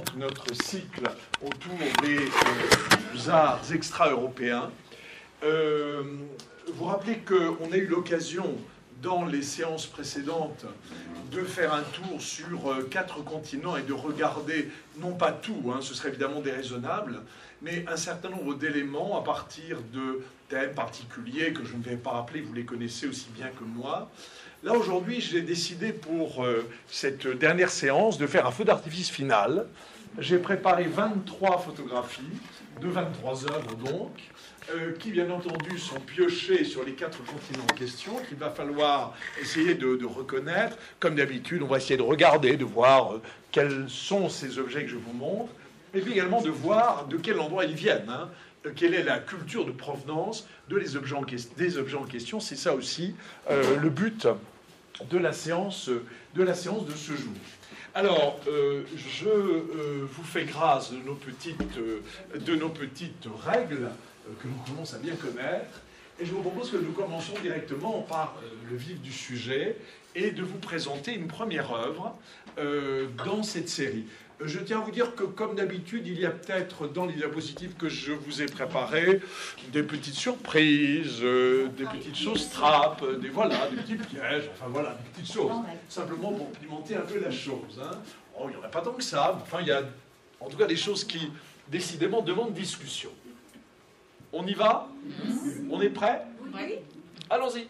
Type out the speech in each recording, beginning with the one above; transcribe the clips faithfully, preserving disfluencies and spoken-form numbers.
donc notre cycle autour des euh, arts extra-européens. Euh, vous rappelez qu'on a eu l'occasion, dans les séances précédentes, de faire un tour sur euh, quatre continents et de regarder, non pas tout, hein, ce serait évidemment déraisonnable, mais un certain nombre d'éléments à partir de thèmes particuliers que je ne vais pas rappeler, vous les connaissez aussi bien que moi. Là, aujourd'hui, j'ai décidé pour euh, cette dernière séance de faire un feu d'artifice final. J'ai préparé vingt-trois photographies, de vingt-trois œuvres donc, euh, qui, bien entendu, sont piochées sur les quatre continents en question, qu'il va falloir essayer de, de reconnaître. Comme d'habitude, on va essayer de regarder, de voir euh, quels sont ces objets que je vous montre, et puis également de voir de quel endroit ils viennent, hein. Quelle est la culture de provenance de les objets en question, des objets en question. C'est ça aussi euh, le but de la séance de, la séance de ce jour. Alors, euh, je euh, vous fais grâce de nos petites, euh, de nos petites règles euh, que nous commençons à bien connaître. Et je vous propose que nous commencions directement par euh, le vif du sujet et de vous présenter une première œuvre euh, dans cette série. Je tiens à vous dire que, comme d'habitude, il y a peut-être dans les diapositives que je vous ai préparées des petites surprises, euh, des petites choses trappes, des, voilà, des petits pièges, enfin voilà, des petites choses. Simplement pour pimenter un peu la chose. Hein. Oh, il n'y en a pas tant que ça, mais enfin, il y a en tout cas des choses qui, décidément, demandent discussion. On y va ? On est prêt ? Oui. Allons-y.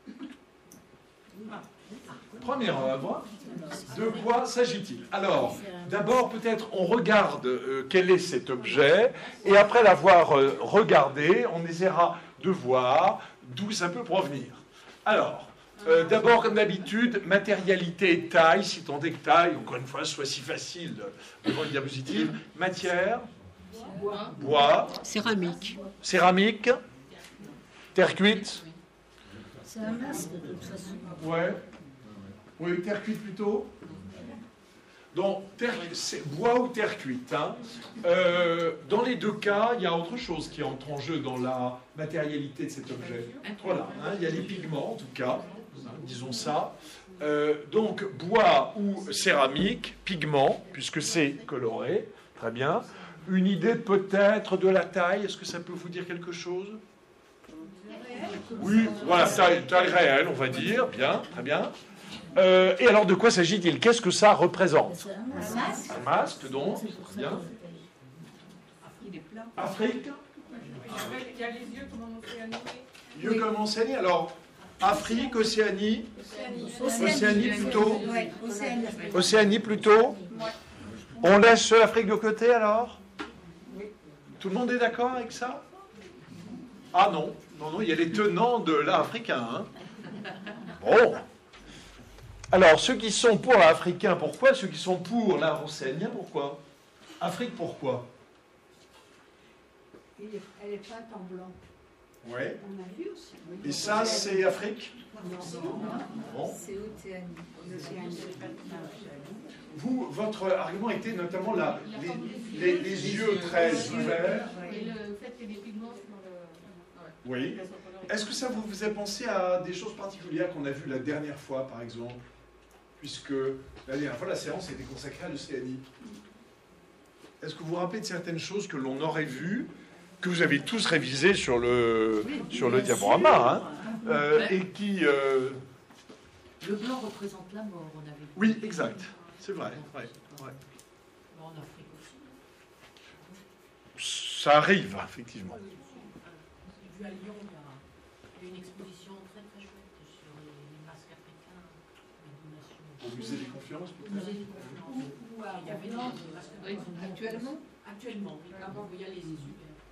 Première œuvre. De quoi s'agit-il? Alors, d'abord, peut-être, on regarde euh, quel est cet objet, et après l'avoir euh, regardé, on essaiera de voir d'où ça peut provenir. Alors, euh, d'abord, comme d'habitude, matérialité et taille, si tant est que taille, encore une fois, soit si facile devant une diapositive. Matière, bois, bois. Céramique. Céramique, terre cuite. C'est un masque, de toute façon. Ouais. Oui, terre cuite plutôt. Donc, terre, c'est bois ou terre cuite. Hein. Euh, dans les deux cas, il y a autre chose qui entre en jeu dans la matérialité de cet objet. Voilà, hein, il y a les pigments, en tout cas, hein, disons ça. Euh, donc, bois ou céramique, pigment, puisque c'est coloré, très bien. Une idée peut-être de la taille, est-ce que ça peut vous dire quelque chose? Oui, voilà, taille, taille réelle, on va dire, bien, très bien. Euh, et alors, de quoi s'agit-il? Qu'est-ce que ça représente? Un masque. Un masque, donc. Bien. Il est plat. Afrique. Il y a les yeux comme en Océanie. Yeux oui. Comme en Océanie. Alors, Afrique, Océanie. Océanie, Océanie plutôt. Ouais. Océanie. Océanie plutôt. On laisse l'Afrique de côté, alors? Oui. Tout le monde est d'accord avec ça? Ah non. Non, non, il y a les tenants de l'art africain. Hein. Bon. Alors, ceux qui sont pour l'art africain, pourquoi? Ceux qui sont pour l'art océanien, pourquoi? Afrique, pourquoi? Elle est peinte en blanc. Oui. On a vu aussi. Et ça, c'est Afrique? Non, bon. C'est Océanie. Vous, votre argument était notamment la, les, les, les yeux très ouverts. Et le fait que les pigments sont dans le... Oui. Est-ce que ça vous faisait penser à des choses particulières qu'on a vues la dernière fois, par exemple? Puisque la dernière fois, la séance était consacrée à l'Océanie. Est-ce que vous vous rappelez de certaines choses que l'on aurait vues, que vous avez tous révisées sur le, oui, sur le diaporama, hein, euh, et qui... Euh... Le blanc représente la mort, on avait vu. Oui, exact. C'est vrai. Ouais, ouais. En Afrique aussi. Ça arrive, effectivement. Vu à Lyon, il y a une exposition très très chouette sur les masques africains des nations. Au musée des Confiances, peut-être? Musée des Confiances. Il y avait des masques Oui, actuellement Actuellement, oui. Avant, il y a les yeux.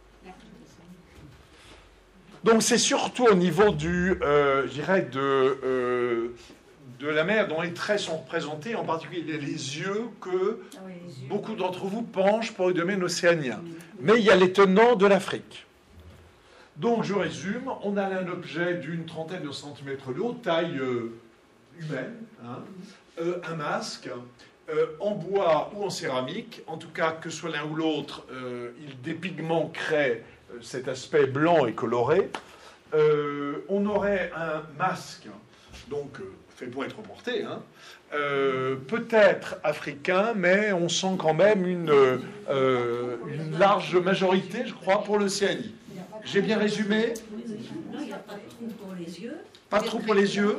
Donc c'est surtout au niveau du, euh, je dirais, de, euh, de la mer dont les traits sont représentés, en particulier les yeux, que ah oui, les yeux. Beaucoup d'entre vous penchent pour le domaine océanien. Mais il y a les tenants de l'Afrique. Donc je résume, on a un objet d'une trentaine de centimètres de haut, taille euh, humaine, hein, euh, un masque, euh, en bois ou en céramique, en tout cas que soit l'un ou l'autre, euh, il, des pigments créent euh, cet aspect blanc et coloré. Euh, on aurait un masque, donc euh, fait pour être porté, hein, euh, peut-être africain, mais on sent quand même une, euh, une large majorité, je crois, pour l'Océanie. J'ai bien résumé? Non, il n'y a pas de trou pour les yeux. Pas de trou pour les yeux?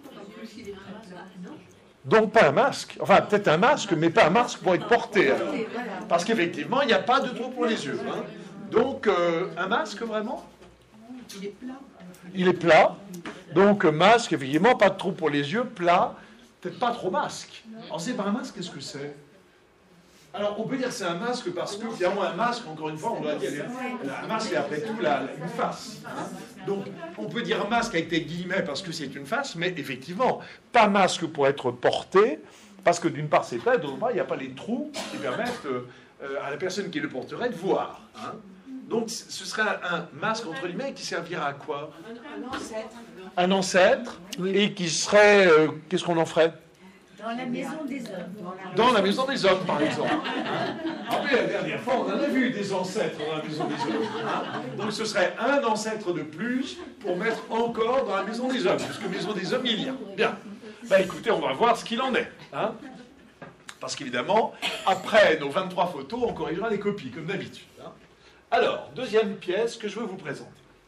Donc pas un masque. Enfin, peut-être un masque, mais pas un masque pour être porté. Alors. Parce qu'effectivement, il n'y a pas de trou pour les yeux. Hein. Donc, euh, un masque, vraiment? Il est plat. Il est plat. Donc, masque, effectivement, pas de trou pour les yeux, plat. Peut-être pas trop masque. Alors, c'est pas un masque, qu'est-ce que c'est? Alors, on peut dire que c'est un masque parce que, finalement, un masque, encore une fois, on doit dire, un masque, c'est après tout la, une face. Hein. Donc, on peut dire masque avec des guillemets parce que c'est une face, mais effectivement, pas masque pour être porté, parce que d'une part, c'est plat, d'autre part, il n'y a pas les trous qui permettent euh, à la personne qui le porterait de voir. Hein. Donc, ce serait un, un masque, entre guillemets, qui servira à quoi? Un ancêtre. Un ancêtre, et qui serait... Euh, qu'est-ce qu'on en ferait? Dans la maison des hommes. Dans la maison des hommes, par exemple. Ah oui, la dernière fois, on en a vu des ancêtres dans la maison des hommes. Hein. Donc ce serait un ancêtre de plus pour mettre encore dans la maison des hommes, puisque maison des hommes, il y a. Bien. Ben écoutez, on va voir ce qu'il en est. Hein. Parce qu'évidemment, après nos vingt-trois photos, on corrigera les copies, comme d'habitude. Hein. Alors, deuxième pièce que je veux vous présenter.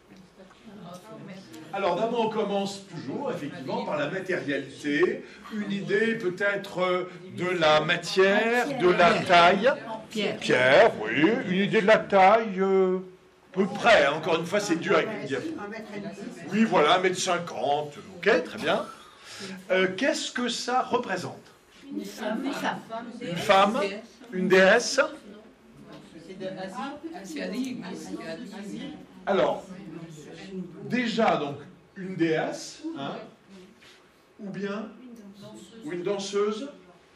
Alors d'abord, on commence toujours, effectivement, par la matérialité. Une idée peut-être de la matière, de la taille. Pierre. Pierre, oui. Une idée de la taille, euh, peu près. Hein. Encore une fois, c'est dur avec une diapo. Oui, voilà, un mètre cinquante. Ok, très bien. Euh, Qu'est-ce que ça représente? Une femme. Une femme. Une femme? Une déesse? Alors, déjà, donc, une déesse, hein, ou bien ou une danseuse.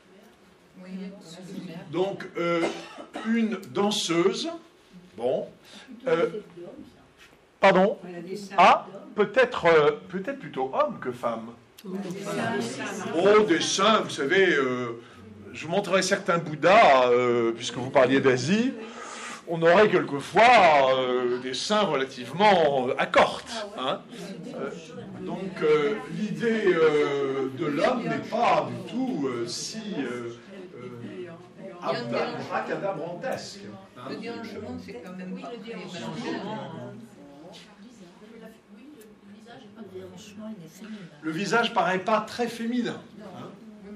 Donc, euh, une danseuse. Bon. Euh, pardon? Ah, peut-être euh, peut-être plutôt homme que femme. Oh, des saints, vous savez, euh, je vous montrerai certains Bouddhas, euh, puisque vous parliez d'Asie. On aurait quelquefois euh, des seins relativement accortes. Hein. Euh, donc euh, l'idée euh, de l'homme n'est pas du tout euh, si euh, euh, abracadabrantesque. Hein. Le déhanchement, c'est quand même pas très Le visage paraît pas très féminin. Hein.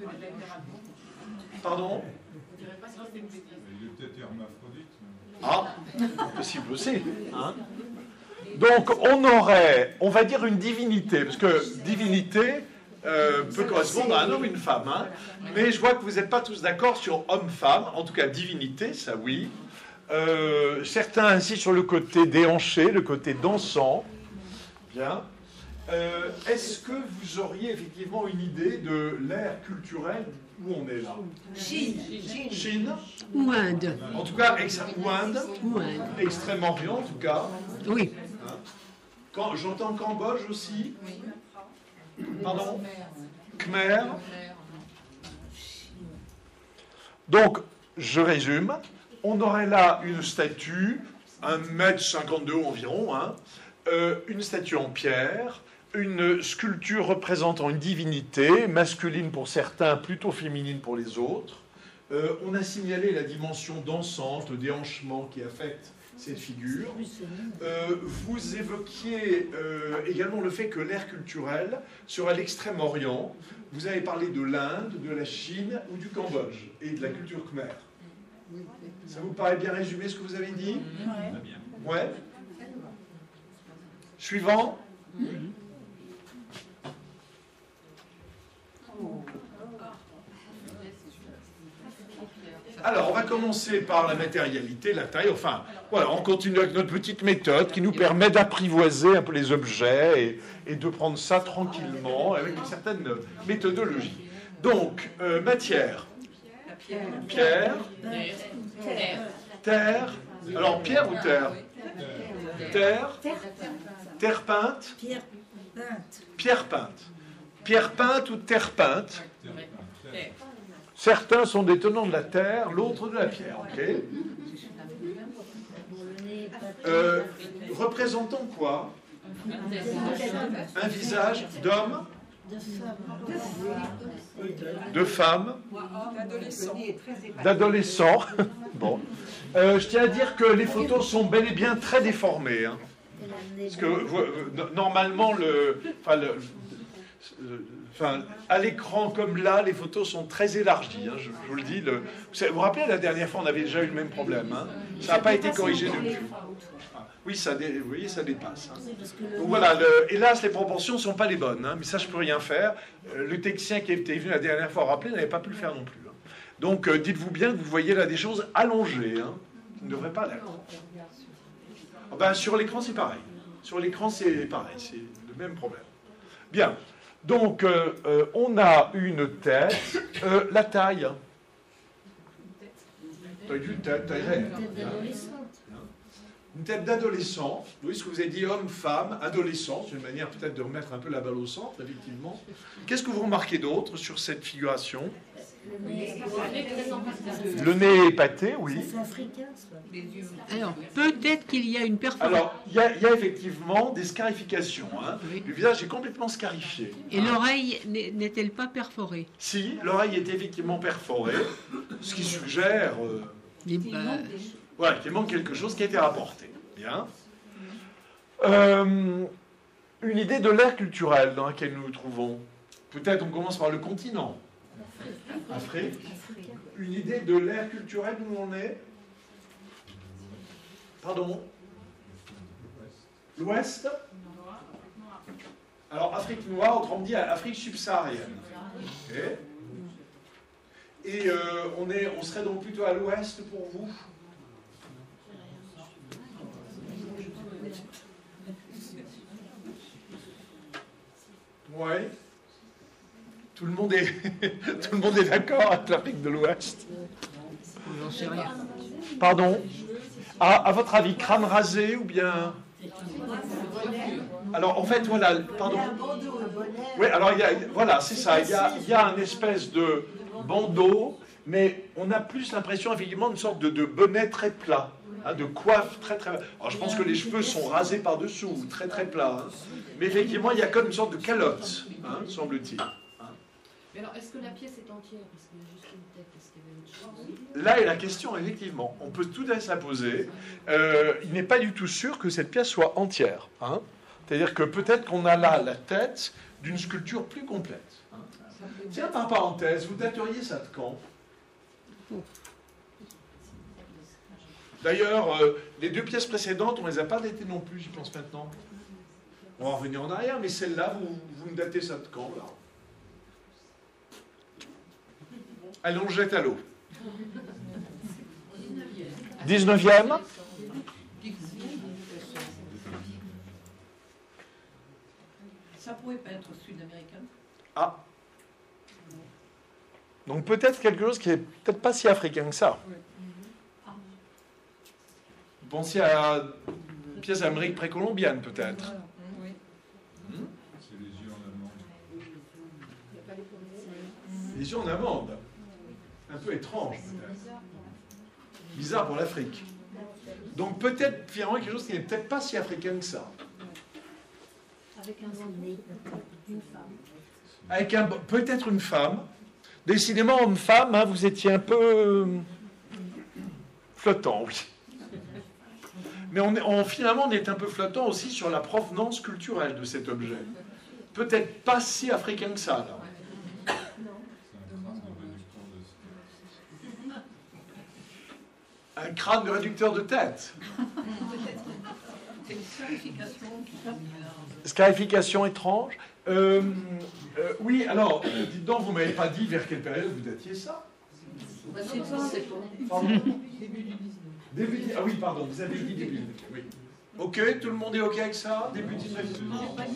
Pardon? Il est peut-être hermaphrodite. Ah, possible aussi. Hein. Donc, on aurait, on va dire une divinité, parce que divinité euh, peut correspondre à un homme et une femme. Hein. Mais je vois que vous n'êtes pas tous d'accord sur homme-femme. En tout cas, divinité, ça oui. Euh, certains ainsi sur le côté déhanché, le côté dansant. Bien. Euh, Est-ce que vous auriez effectivement une idée de l'ère culturelle où on est là? Chine. Chine? Ou Inde. En tout cas, ex ou Inde, Ou Inde. Extrême-Orient en tout cas. Oui. Hein. Quand, j'entends Cambodge aussi. Pardon? Khmer. Donc, je résume. On aurait là une statue, un mètre cinquante de haut environ, hein, euh, une statue en pierre, une sculpture représentant une divinité, masculine pour certains, plutôt féminine pour les autres. Euh, on a signalé la dimension dansante, le déhanchement qui affecte cette figure. Euh, vous évoquiez euh, également le fait que l'ère culturelle serait l'extrême-orient. Vous avez parlé de l'Inde, de la Chine ou du Cambodge et de la culture khmer. Ça vous paraît bien résumé ce que vous avez dit? Ouais. Suivant. Alors, on va commencer par la matérialité, la taille. Enfin, voilà, on continue avec notre petite méthode qui nous permet d'apprivoiser un peu les objets et, et de prendre ça tranquillement avec une certaine méthodologie. Donc, euh, matière. Pierre. Terre. Alors, pierre ou terre? Terre. Terre peinte. Pierre peinte. Pierre peinte. Pierre peinte ou terre peinte? Certains sont des tenants de la terre, l'autre de la pierre. Okay. Euh, représentant quoi? Un visage d'homme? De femmes. D'adolescents. D'adolescents. Bon. Euh, je tiens à dire que les photos sont bel et bien très déformées. Hein. Parce que euh, normalement, le, enfin, le, le, enfin, à l'écran comme là, les photos sont très élargies. Hein, je, je vous le dis. Le, vous vous rappelez, la dernière fois, on avait déjà eu le même problème. Hein. Ça n'a pas été corrigé depuis. Ah, oui, ça, dé, vous voyez, ça dépasse. Hein. Donc voilà, le, hélas, les proportions ne sont pas les bonnes. Hein, mais ça, je ne peux rien faire. Le technicien qui était venu la dernière fois rappeler n'avait pas pu le faire non plus. Hein. Donc, euh, dites-vous bien que vous voyez là des choses allongées. Hein, qui ne devraient pas l'être. Oh, ben, sur l'écran, c'est pareil. Sur l'écran, c'est pareil. C'est le même problème. Bien. Donc, euh, euh, on a une tête. Euh, la taille. Taille d'une tête, taille réelle. Une tête d'adolescent. Oui, ce que vous avez dit, homme, femme, adolescent. C'est une manière peut-être de remettre un peu la balle au centre, effectivement. Qu'est-ce que vous remarquez d'autre sur cette figuration? Le nez épaté, oui. C'est africain, ça. Alors, peut-être qu'il y a une perforation. Alors, il y, y a effectivement des scarifications. Hein. Oui. Le visage est complètement scarifié. Et hein. L'oreille n'est-elle pas perforée? Si, l'oreille est effectivement perforée, ce qui suggère euh, bah... voilà, qu'il manque quelque chose qui a été rapporté. Bien. Euh, une idée de l'ère culturelle dans laquelle nous nous trouvons. Peut-être on commence par le continent. Afrique. Une idée de l'ère culturelle où on est. Pardon. L'Ouest. Alors, Afrique noire, autrement dit, Afrique subsaharienne. Okay. Et euh, on, est, on serait donc plutôt à l'Ouest pour vous? Oui. Tout le monde est, tout le monde est d'accord avec l'Afrique de l'Ouest. J'en sais rien. Pardon. À, à votre avis, crâne rasé ou bien... Alors, en fait, voilà, pardon. Oui, alors, il y a, voilà, c'est ça. Il y a, il y a une espèce de bandeau, mais on a plus l'impression, effectivement, d'une sorte de, de bonnet très plat, hein, de coiffe très, très... Alors, je pense que les cheveux sont rasés par-dessous, très, très plats. Hein. Mais effectivement, il y a comme une sorte de calotte, hein, semble-t-il. Mais alors, est-ce que la pièce est entière? Parce qu'il y a juste une tête, est-ce qu'il y avait autre chose? Là est la question, effectivement. On peut tout à fait la poser. Euh, il n'est pas du tout sûr que cette pièce soit entière. Hein. C'est-à-dire que peut-être qu'on a là la tête d'une sculpture plus complète. Hein. Tiens, par parenthèse, vous dateriez ça de quand? D'ailleurs, euh, les deux pièces précédentes, on ne les a pas datées non plus, j'y pense maintenant. On va revenir en arrière, mais celle-là, vous, vous me datez ça de quand, là? Allez, on le jette à l'eau. dix-neuvième. Ça pourrait pas être sud-américain. Ah. Donc peut-être quelque chose qui est peut-être pas si africain que ça. Vous pensiez à une pièce d'Amérique précolombienne, peut-être. Oui. Hmm? C'est les yeux en amande. Les yeux en amande. Un peu étrange, peut-être. Bizarre pour l'Afrique. Donc peut-être finalement quelque chose qui n'est peut-être pas si africain que ça. Avec un nez d'une femme. Avec un, peut-être une femme. Décidément, homme-femme, hein, vous étiez un peu euh, flottant, oui. Mais on, est, on, finalement, on est un peu flottant aussi sur la provenance culturelle de cet objet. Peut-être pas si africain que ça, là. Un crâne de réducteur de tête. C'est une scarification. Scarification étrange. Euh, euh, oui, alors, dites donc, vous ne m'avez pas dit vers quelle période vous datiez ça? Pardon. Début du... Ah oui, pardon, vous avez dit début du dix-neuvième. Oui. Ok, tout le monde est ok avec ça? Début du dix-neuvième.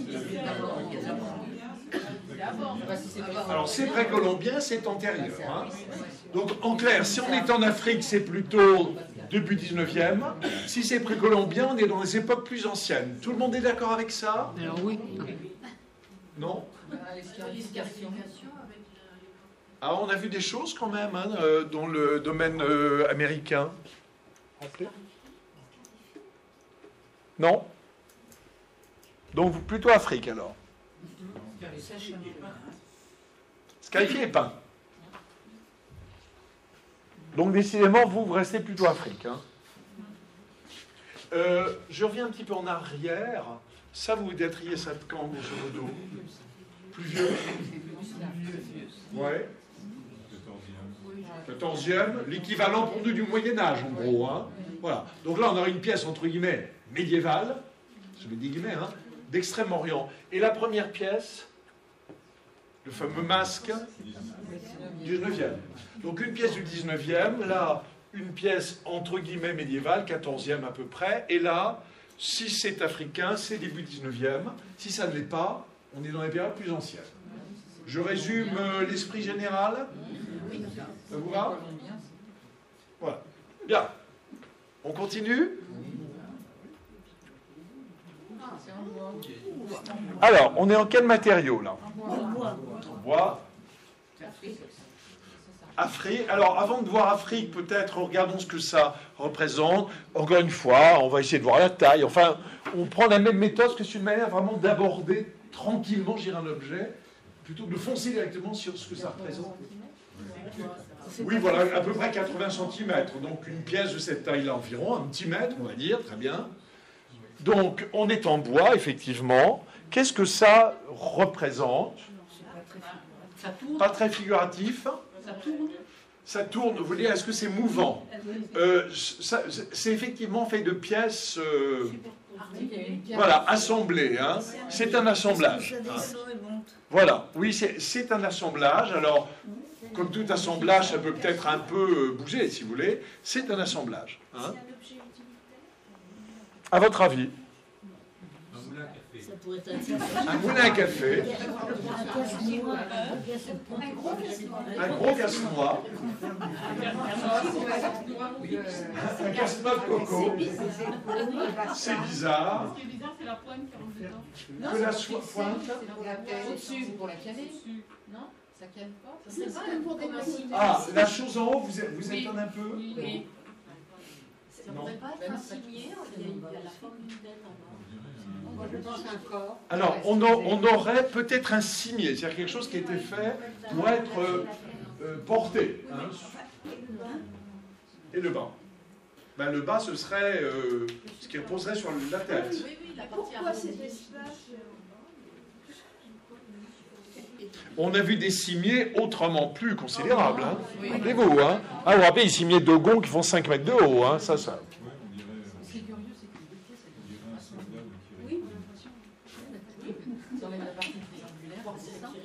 Alors, c'est précolombien, c'est antérieur. Hein. Donc, en clair, si on est en Afrique, c'est plutôt début dix-neuvième. Si c'est précolombien, on est dans les époques plus anciennes. Tout le monde est d'accord avec ça? Alors oui. Non? Ah, on a vu des choses quand même hein, euh, dans le domaine euh, américain. Non? Donc, plutôt Afrique alors? Scarifié et peint. Donc décidément, vous, vous restez plutôt Afrique. Hein. Euh, je reviens un petit peu en arrière. Ça, vous dateriez ça de quand, grosso modo? Plus vieux? Ouais. quatorzième, l'équivalent pour nous du Moyen-Âge, en gros. Hein. Voilà. Donc là, on a une pièce, entre guillemets, médiévale, je mets des guillemets, hein, d'Extrême-Orient. Et la première pièce, le fameux masque, dix-neuvième. Donc une pièce du dix-neuvième, là, une pièce, entre guillemets, médiévale, quatorzième à peu près, et là, si c'est africain, c'est début dix-neuvième. Si ça ne l'est pas, on est dans les périodes plus anciennes. Je résume euh, l'esprit général. Ça vous va? Voilà. Bien. On continue? Alors, on est en quel matériau, là? En bois. Afrique. Alors, avant de voir Afrique, peut-être, regardons ce que ça représente. Encore une fois, on va essayer de voir la taille. Enfin, on prend la même méthode, que c'est une manière vraiment d'aborder tranquillement, j'irai un objet, plutôt que de foncer directement sur ce que ça représente. Oui, voilà, à peu près quatre-vingts centimètres. Donc, une pièce de cette taille-là environ, un petit mètre, on va dire, très bien. Donc, on est en bois, effectivement. Qu'est-ce que ça représente? Pas très figuratif. Ça tourne. Ça tourne. Vous voulez dire, est-ce que c'est mouvant? euh, ça, C'est effectivement fait de pièces, euh, voilà, assemblées. Hein. C'est un assemblage. Hein. Voilà. Oui, c'est un assemblage. Alors, comme tout assemblage, ça peut peut-être un peu bouger, si vous voulez. C'est un assemblage. Hein. À votre avis? Un moulin à café. Un gros casse-noix. Un casse-noix de coco. C'est bizarre. Ce qui est bizarre, c'est la pointe qui rentre dedans. Que la soie pointe. Au-dessus, c'est pour la caler. Non? Ça cale pas? C'est pas pour des machines. Ah, la chose en haut, vous, vous Oui. étonnez un peu? Oui. Ça pourrait pas être un cimier, il y a il y a la forme d'une tête en bas. Moi, je pense un corps. Alors, on, a, on aurait peut-être un cimier, c'est-à-dire quelque chose qui a été fait pour être euh, euh, porté. Hein. Et le bas. Ben, le bas, ce serait euh, ce qui reposerait sur la tête. Oui, oui, la partie Pourquoi cet espace? On a vu des cimiers autrement plus considérables. Hein. Rappelez-vous. Hein. Ah, vous vous rappelez, les cimiers de Gon qui font cinq mètres de haut. Hein. Ça, ça. Ce qui est curieux, c'est que les pièces, elles On dirait un soldat qui oui, j'ai l'impression. Ça enlève la partie triangulaire, c'est ça?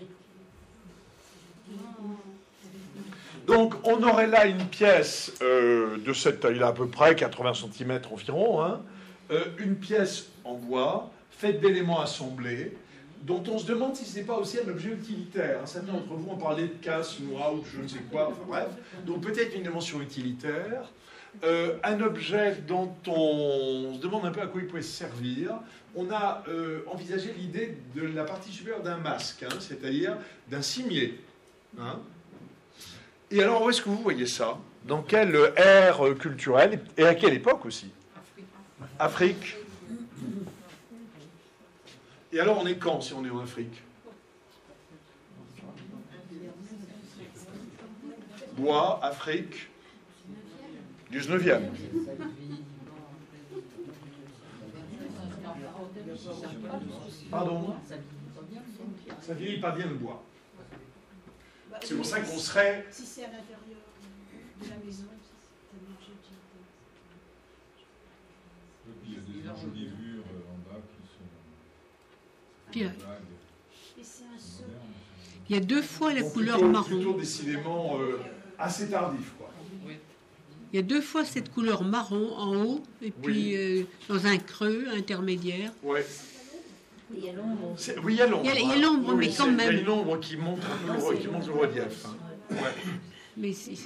Donc, on aurait là une pièce euh, de cette taille-là à peu près, quatre-vingts centimètres environ, hein, euh, une pièce en bois, faite d'éléments assemblés, dont on se demande si ce n'est pas aussi un objet utilitaire. Hein. Certains d'entre vous ont parlé de casse-noix ou de je ne sais quoi, enfin bref. Donc peut-être une dimension utilitaire. Euh, un objet dont on se demande un peu à quoi il pouvait se servir. On a euh, envisagé l'idée de la partie supérieure d'un masque, hein, c'est-à-dire d'un cimier. Hein. Et alors, où est-ce que vous voyez ça? Dans quelle ère culturelle? Et à quelle époque aussi? Afrique. Et alors, on est quand, si on est en Afrique? Bois, Afrique, dix-neuvième. Pardon? Ça vieillit pas bien le bois. C'est pour ça qu'on serait... Si c'est à l'intérieur de la maison, c'est un objet utilitaire. Il y a des enjolivures en bas qui sont Puis, euh, vagues, Et c'est un seul. modernes. il y a deux fois la Donc, couleur plutôt, marron. plutôt décidément euh, assez tardif, quoi. Il y a deux fois cette couleur marron en haut et puis euh, dans un creux intermédiaire. Ouais. Il y a l'ombre. C'est- Oui, il y a l'ombre. Il y a- il y a hein. l'ombre, mais Oui, quand c'est- même. Il y a une ombre qui montre, un peu le- qui montre le relief. hein. Ouais. Mais c'est-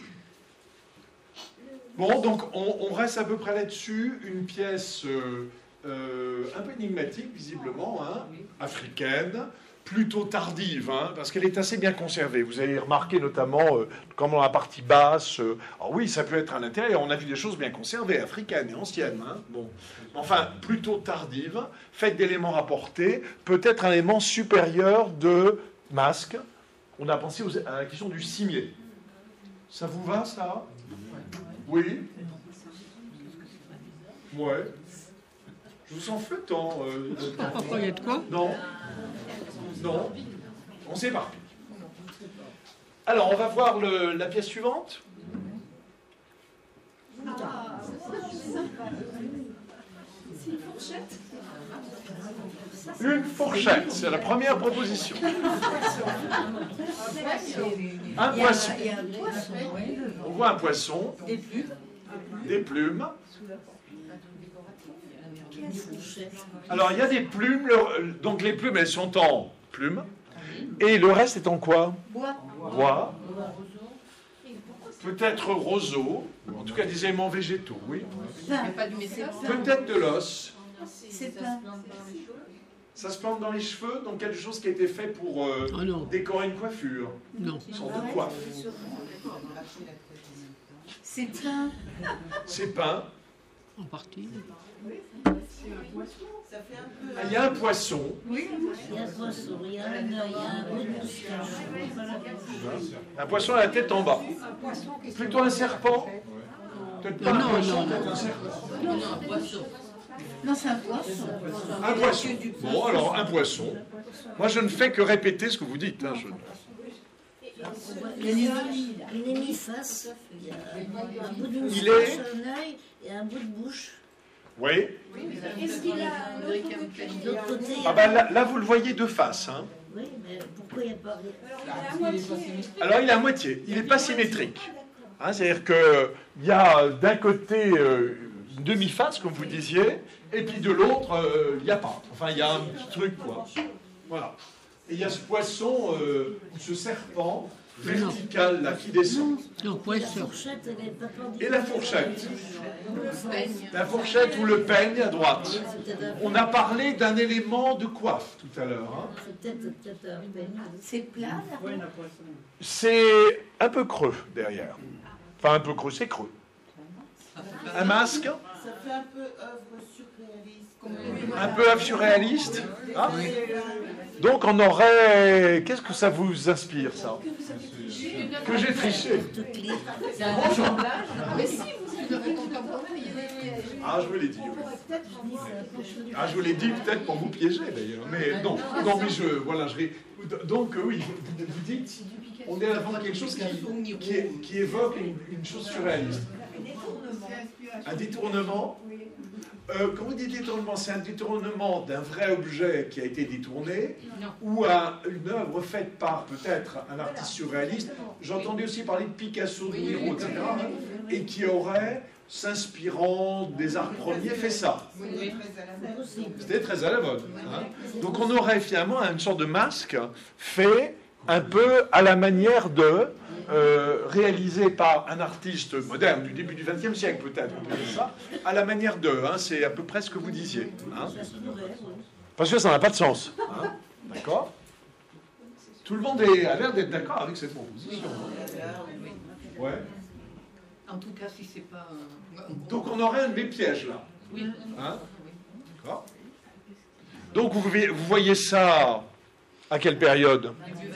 Bon, donc on, on reste à peu près là-dessus. Une pièce euh, euh, un peu énigmatique, visiblement, hein, africaine, plutôt tardive, hein, parce qu'elle est assez bien conservée. Vous avez remarqué notamment, euh, comme dans la partie basse, euh, alors oui, ça peut être à l'intérieur, on a vu des choses bien conservées, africaines et anciennes. Hein, bon. Enfin, plutôt tardive, faite d'éléments rapportés, peut-être un élément supérieur de masque. On a pensé aux, à la question du cimier. Ça vous va, ça? Oui? Ouais. Je vous sens flottant. Euh, Pourquoi il y a de quoi? Non. Non. On s'éparpille. Alors, on va voir le, la pièce suivante. Ah, c'est une fourchette. Une fourchette, c'est la première proposition. Un poisson. On voit un poisson. Des plumes. Des plumes. Alors, il y a des plumes. Le, donc, les plumes, elles sont en plumes. Et le reste est en quoi? Bois. Bois. Peut-être roseau. En tout cas, des éléments végétaux, oui. Pas du métal. Peut-être de l'os. C'est plein. Ça se plante dans les cheveux, donc quelque chose qui a été fait pour euh, Oh non, décorer une coiffure. non. Une sorte de coiffe. C'est plein. C'est peint. En partie. Ça fait un peu. Ah, il y a un poisson. Oui. Il y a un poisson, il y a un œil, il y a un bout de moustache. Un poisson à la tête en bas. Plutôt un serpent. Peut-être pas Non, un non, poisson, non, peut-être non. un serpent. Non, un poisson. Non, c'est un poisson. Un poisson. Bon, alors un poisson. Moi, je ne fais que répéter ce que vous dites. Hein, je... Une hémiface, il y a un bout de Il moustache, est- un œil et un bout de bouche. Oui. Est-ce qu'il a De l'autre côté, il y a... Ah ben là, là, vous le voyez de face. Hein. Oui, mais pourquoi il n'y a pas... Alors, il est à moitié. Alors, il est à moitié. Il n'est pas symétrique. Hein, c'est-à-dire qu'il y a d'un côté euh, une demi-face, comme vous disiez, et puis de l'autre, euh, il n'y a pas. Enfin, il y a un petit truc, quoi. Voilà. Et il y a ce poisson, euh, ou ce serpent vertical, là, qui descend. Non, La poisson. fourchette, elle est perpendiculaire. Et la fourchette. Peigne. La fourchette ou le peigne à droite. C'est peut-être un- On a parlé d'un élément de coiffe tout à l'heure. Hein. c'est peut-être peut-être un peigne. C'est plat. là. C'est un peu creux derrière. Enfin, un peu creux, c'est creux. Un masque, Ça fait un peu œuvre surréaliste. un peu œuvre surréaliste. Hein. Donc on aurait... Qu'est-ce que ça vous inspire, ça? Que j'ai triché. C'est un assemblage. Mais si, vous êtes de contemporain. Ah, je vous l'ai dit. oui. Ah, je vous l'ai dit peut-être pour vous piéger, d'ailleurs. Mais non, non, mais je... Voilà, je... ré- Donc, euh, oui, vous, vous dites... On est avant quelque chose qui, qui, est- qui évoque une, une chose surréaliste. Un détournement. Euh, quand vous dites détournement, c'est un détournement d'un vrai objet qui a été détourné, Non. ou un- une œuvre faite par peut-être un artiste surréaliste. J'entendais aussi parler de Picasso, de Miro, et cetera. Et qui aurait, s'inspirant des arts premiers, fait ça. C'était très à la mode. Hein. Donc on aurait finalement une sorte de masque fait un peu à la manière de, euh, réalisé par un artiste moderne du début du vingtième siècle peut-être, on peut dire ça, à la manière de, hein, c'est à peu près ce que vous disiez. Hein. Parce que ça n'a pas de sens. Hein. D'accord? Tout le monde est, a l'air d'être d'accord avec cette proposition. Ouais. En tout cas, si c'est pas un... un gros- Donc on aurait un des pièges là. Oui. Hein. D'accord. Donc vous, voyez- vous voyez ça à quelle période?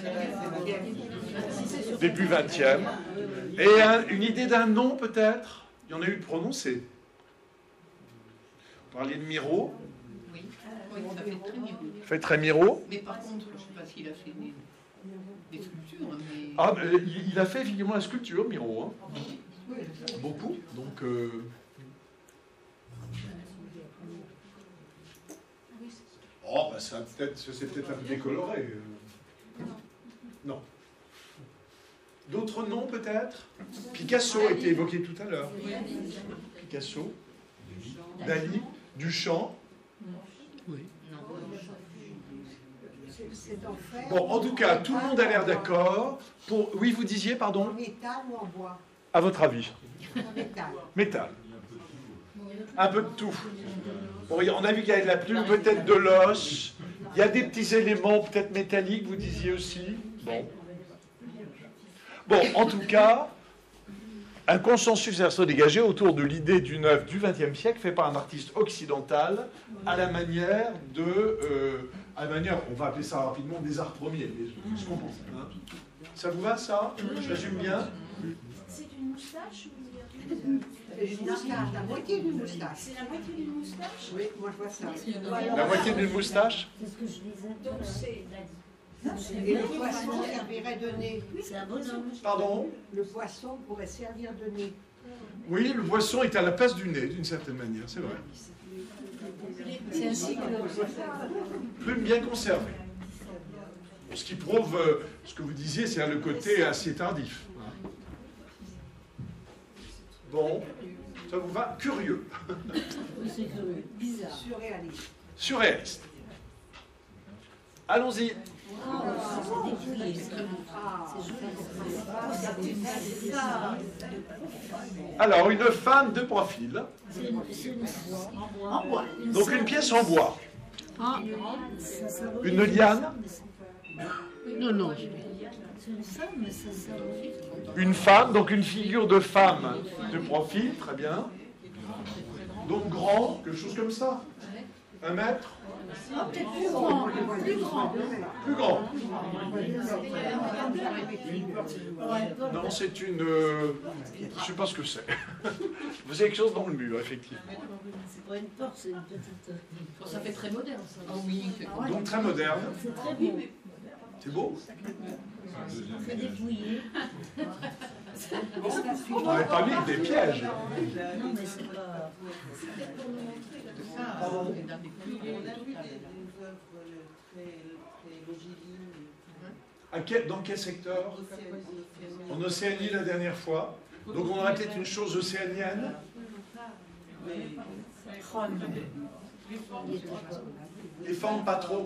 Début vingtième. Et un- une idée d'un nom peut-être? Il y en a eu de prononcé. Vous parliez de Miro. Oui, oui, ça fait très bien. Fait très Miro. Mais par contre, je ne sais pas s'il a fait des, des sculptures, mais... Ah, mais il, il a fait effectivement la sculpture, Miro. Hein. Beaucoup. Donc. euh, Oh, bah ça peut-être, c'est peut-être un peu décoloré. euh. Non. D'autres noms peut-être? Picasso a été évoqué tout à l'heure. Picasso, Dali, Duchamp. Oui. Bon, en tout cas, tout le monde a l'air d'accord. Pour... Oui, vous disiez, pardon? En métal ou en bois? À votre avis? En métal. Métal. Un peu de tout. Bon, on a vu qu'il y avait de la plume, peut-être de l'os, Il y a des petits éléments peut-être métalliques, vous disiez aussi. Bon. Bon, en tout cas, un consensus à se dégager autour de l'idée d'une œuvre du vingtième siècle faite par un artiste occidental à la manière de... Euh, à la manière, on va appeler ça rapidement des arts premiers. Mais ce qu'on pense, hein. Ça vous va, ça? Je résume bien. C'est une moustache ou C'est une moustache, la moitié d'une moustache. c'est la moitié d'une moustache? Oui, moi je vois ça. La moitié d'une moustache? C'est ce que je disais. Donc c'est Et le poisson servirait de nez. C'est un bonhomme. Pardon? Le poisson pourrait servir de nez. Oui, le poisson est à la place du nez, d'une certaine manière, c'est vrai. c'est un cycle. Plume bien conservée. Ce qui prouve, euh, ce que vous disiez, c'est le côté assez tardif. Bon, ça vous va? Curieux. Oui, c'est curieux. Bizarre. Surréaliste. Surréaliste. Allons-y. C'est dépouillé. C'est joli. Alors, une femme de profil. C'est une, c'est une, en bois. Une Donc, salle- une pièce en bois. Ah, ça symbolise Une liane. femme, mais c'est- non, non. C'est une femme, mais ça symbolise. Une femme, donc une figure de femme de profil, très bien. Donc grand, quelque chose comme ça. Un mètre. Peut-être plus grand. Plus grand. Plus grand. Non, c'est une... euh, je ne sais pas ce que c'est. Vous avez quelque chose dans le mur, effectivement. C'est pas une porte, c'est une petite. Bon, ça fait très moderne, ça. Donc très moderne. C'est très beau. C'est beau. C'est dépouillé. On n'avait pas mis des pièges. Non, mais c'est pas. On a vu des œuvres très longilines. À quel- dans quel secteur? En Océanie la dernière fois. Donc on aurait peut-être une chose océanienne. Les formes pas trop.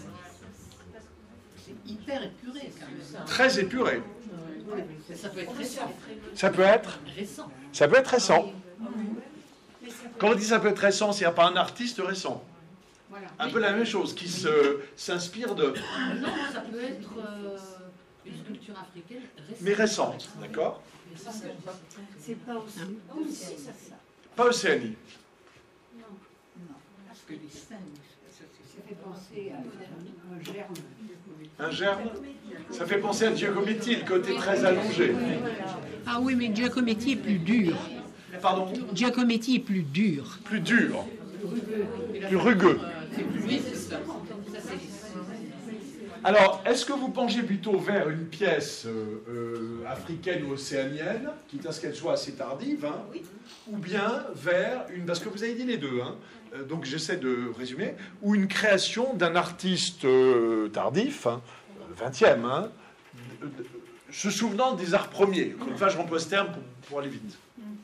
Hyper épuré, quand même. Très épurées. Ça peut être récent. Ça peut être Récent. Ça peut être récent. Quand on dit ça peut être récent, c'est pas un artiste récent. Voilà. Un peu la même chose, qui se, s'inspire de... Non, ça peut être euh, une sculpture africaine récente. Mais récente, d'accord? C'est pas aussi. Aussi, ça, ça. Pas Océanie. Parce que les scènes, ça fait penser à un germe. Un germe? Ça fait penser à Giacometti, le côté très allongé. Ah oui, mais Giacometti est plus dur. Pardon? Giacometti est plus dur. Plus dur. Plus rugueux. Oui, c'est ça. Ça, c'est... Alors, est-ce que vous penchez plutôt vers une pièce euh, euh, africaine ou océanienne, quitte à ce qu'elle soit assez tardive, hein, ou bien vers une... Parce que vous avez dit les deux, hein, euh, donc j'essaie de résumer, ou une création d'un artiste euh, tardif, hein, vingtième, hein, euh, se souvenant des arts premiers. Comme ça, je remploie ce terme pour, pour aller vite.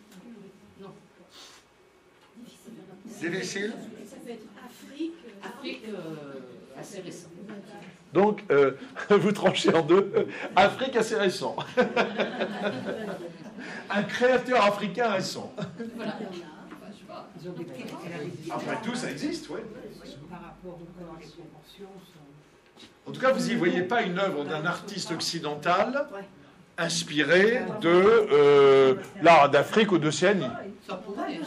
Difficile? Ça peut être Afrique. Afrique euh, assez récent. Donc, euh, vous tranchez en deux. Afrique assez récent. Un créateur africain récent. Voilà. Après tout, ça existe, oui. Par rapport au corps, les proportions sont... En tout cas, vous n'y voyez pas une œuvre d'un artiste occidental inspiré de euh, l'art d'Afrique ou d'Océanie. Ça pourrait.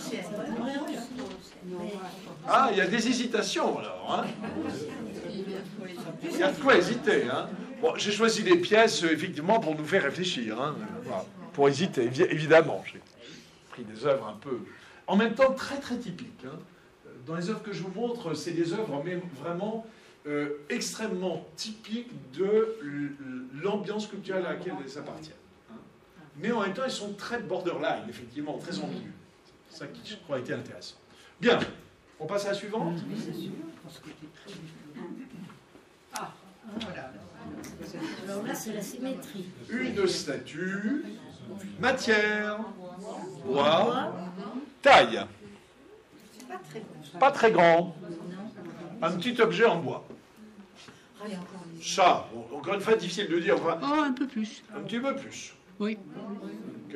Ah, il y a des hésitations, alors. Hein. Il y a de quoi hésiter. Hein. Bon, j'ai choisi les pièces, euh, effectivement, pour nous faire réfléchir. Hein. Voilà. Pour hésiter, évi- évidemment. J'ai pris des œuvres un peu... En même temps, très, très typiques. Hein. Dans les œuvres que je vous montre, c'est des œuvres mais vraiment euh, extrêmement typiques de l'ambiance culturelle à laquelle elles appartiennent. Hein. Mais en même temps, elles sont très borderline, effectivement, très ambiguës. C'est ça qui, je crois, a été intéressant. Bien. On passe à la suivante. Ah, voilà. Alors là, c'est la symétrie. Une statue, matière, bois, taille. Pas très grand. Un petit objet en bois. Ça, bon, encore une fois, difficile de dire. Enfin, Oh, un peu plus. un petit peu plus. Oui. Ok.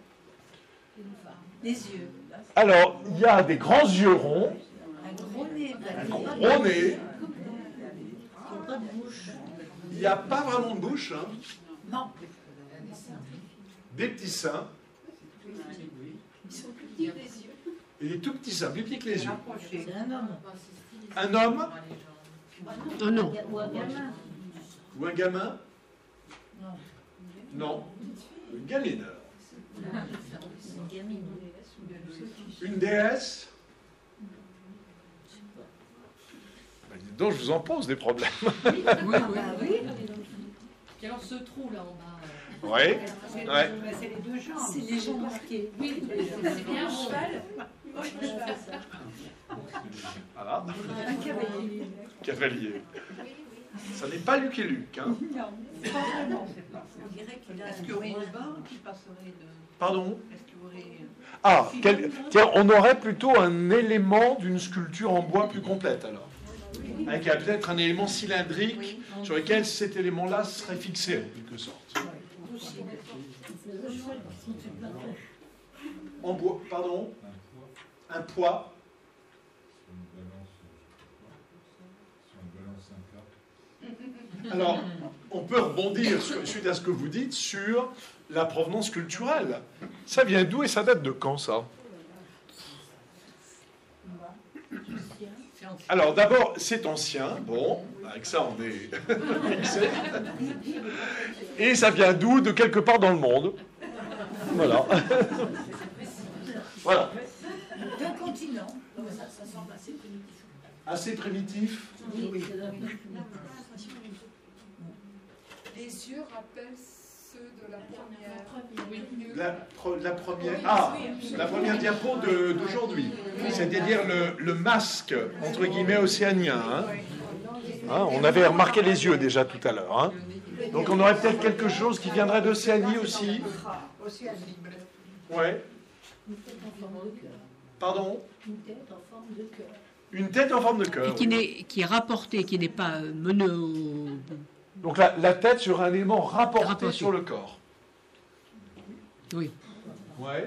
Les yeux. Alors, il y a des grands yeux ronds, Un gros nez. un gros nez, bouche. Il n'y a pas vraiment de bouche, hein. Non. Des petits seins. Ils sont plus petits que les yeux. Et des tout petits seins, plus petits que les yeux. C'est un homme. Un homme Oh non. Ou un gamin. ou un gamin? Non. Non. Une gamine. Une gamine. Une déesse? Ben, dis donc, je vous en pose des problèmes. Oui, oui. Ah oui. Puis alors ce trou là en bas. euh, Oui. Ouais. C'est les deux jambes. C'est les gens marqués. Oui, c'est bien Un bon. cheval. Voilà. Un cavalier. Cavalier. Ça n'est pas Luc et Luc. Hein. Non, pas vraiment. On dirait qu'il a. Est-ce qu'il y aurait une barre qui passerait de. Pardon? Est-ce qu'il y aurait. Ah, quel- tiens, on aurait plutôt un élément d'une sculpture en bois plus complète alors. Avec euh, peut-être un élément cylindrique sur lequel cet élément-là serait fixé en quelque sorte. En bois, pardon? Un poids Un poids. sur une balance, sur une balance un cap. Alors, on peut rebondir sur- suite à ce que vous dites sur la provenance culturelle. Ça vient d'où et ça date de quand ça? Alors d'abord, c'est ancien, bon, avec ça on est fixé. Et ça vient d'où? De quelque part dans le monde. Voilà. Voilà. D'un continent. Non, mais ça, ça semble assez primitif. Assez primitif. Oui, c'est la même. Les yeux rappellent ceux de la première. Oui. La, pro- la première, ah, la première diapo de- d'aujourd'hui. C'est-à-dire le, le masque, entre guillemets, océanien. Hein. Hein, on avait remarqué les yeux déjà tout à l'heure. Hein. Donc on aurait peut-être quelque chose qui viendrait d'Océanie aussi. Ouais. Une tête en forme de cœur. Pardon? Une tête en forme de cœur. Une tête en forme de Et cœur. qui, n'est, qui est rapporté, qui n'est pas euh, mono. Donc la, la tête sur un élément rapporté, Rapporté. sur le corps. Oui. Ouais.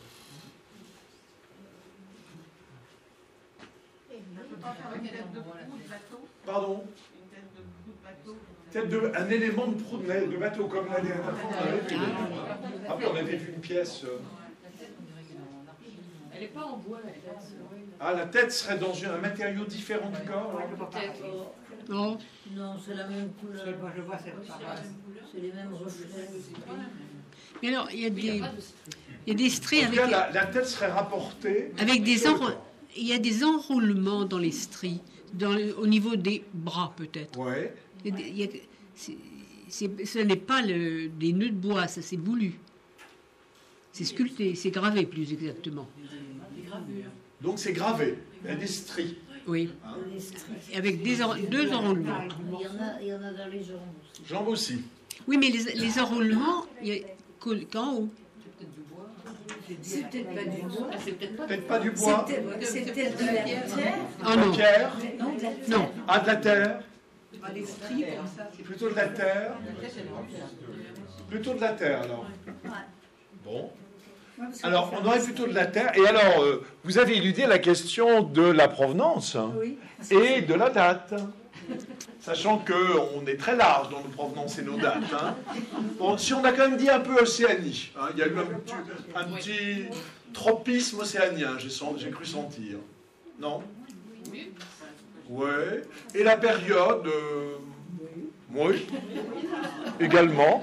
Pardon? Tête de, un élément de proue de, de bateau, comme la dernière fois. On avait vu. Après, on avait vu une pièce. euh, Elle n'est pas en bois la tête. Ah, la tête serait dans un matériau différent du corps. alors. Peut-être. Oh. Non, c'est la même couleur. Moi, je vois cette parade. C'est les mêmes reflets. Mais alors, il y a Oui, il n'y des, a pas de stries. il y a des stries En tout avec, cas, la, la tête serait rapportée. avec des sur le enro- corps. il y a des enroulements dans les stries, dans le- au niveau des bras peut-être. Ouais. Il y a des- il y a- c'est- c'est- ce n'est pas le- des nœuds de bois, ça c'est voulu. C'est sculpté, c'est gravé plus exactement. Donc c'est gravé. Il y a des stries. Oui, Hein. Les stries. avec des en- deux enroulements. Il y en a, il y en a dans les jambes aussi. Jambes aussi. Oui, mais les, les enroulements, il y a qu'au- qu'en haut. C'est peut-être pas du bois. Ah, c'est peut-être pas. Peut-être pas du bois. C'est peut-être- c'est peut-être de la terre. Ah De la non, pierre. Non, de la terre. non. Ah, de la terre. Les stries comme ça. Plutôt de la terre. Plutôt de la terre, alors. Bon. Alors, on aurait plutôt de la terre. Et alors, euh, vous avez éludé la question de la provenance hein, Oui. et de la date. Sachant qu'on est très large dans nos provenances et nos dates. Hein. Bon, si on a quand même dit un peu Océanie, hein, il y a eu un petit, un petit tropisme océanien, j'ai sen- j'ai cru sentir. Non? Oui. Ouais. Et la période euh, oui. Également.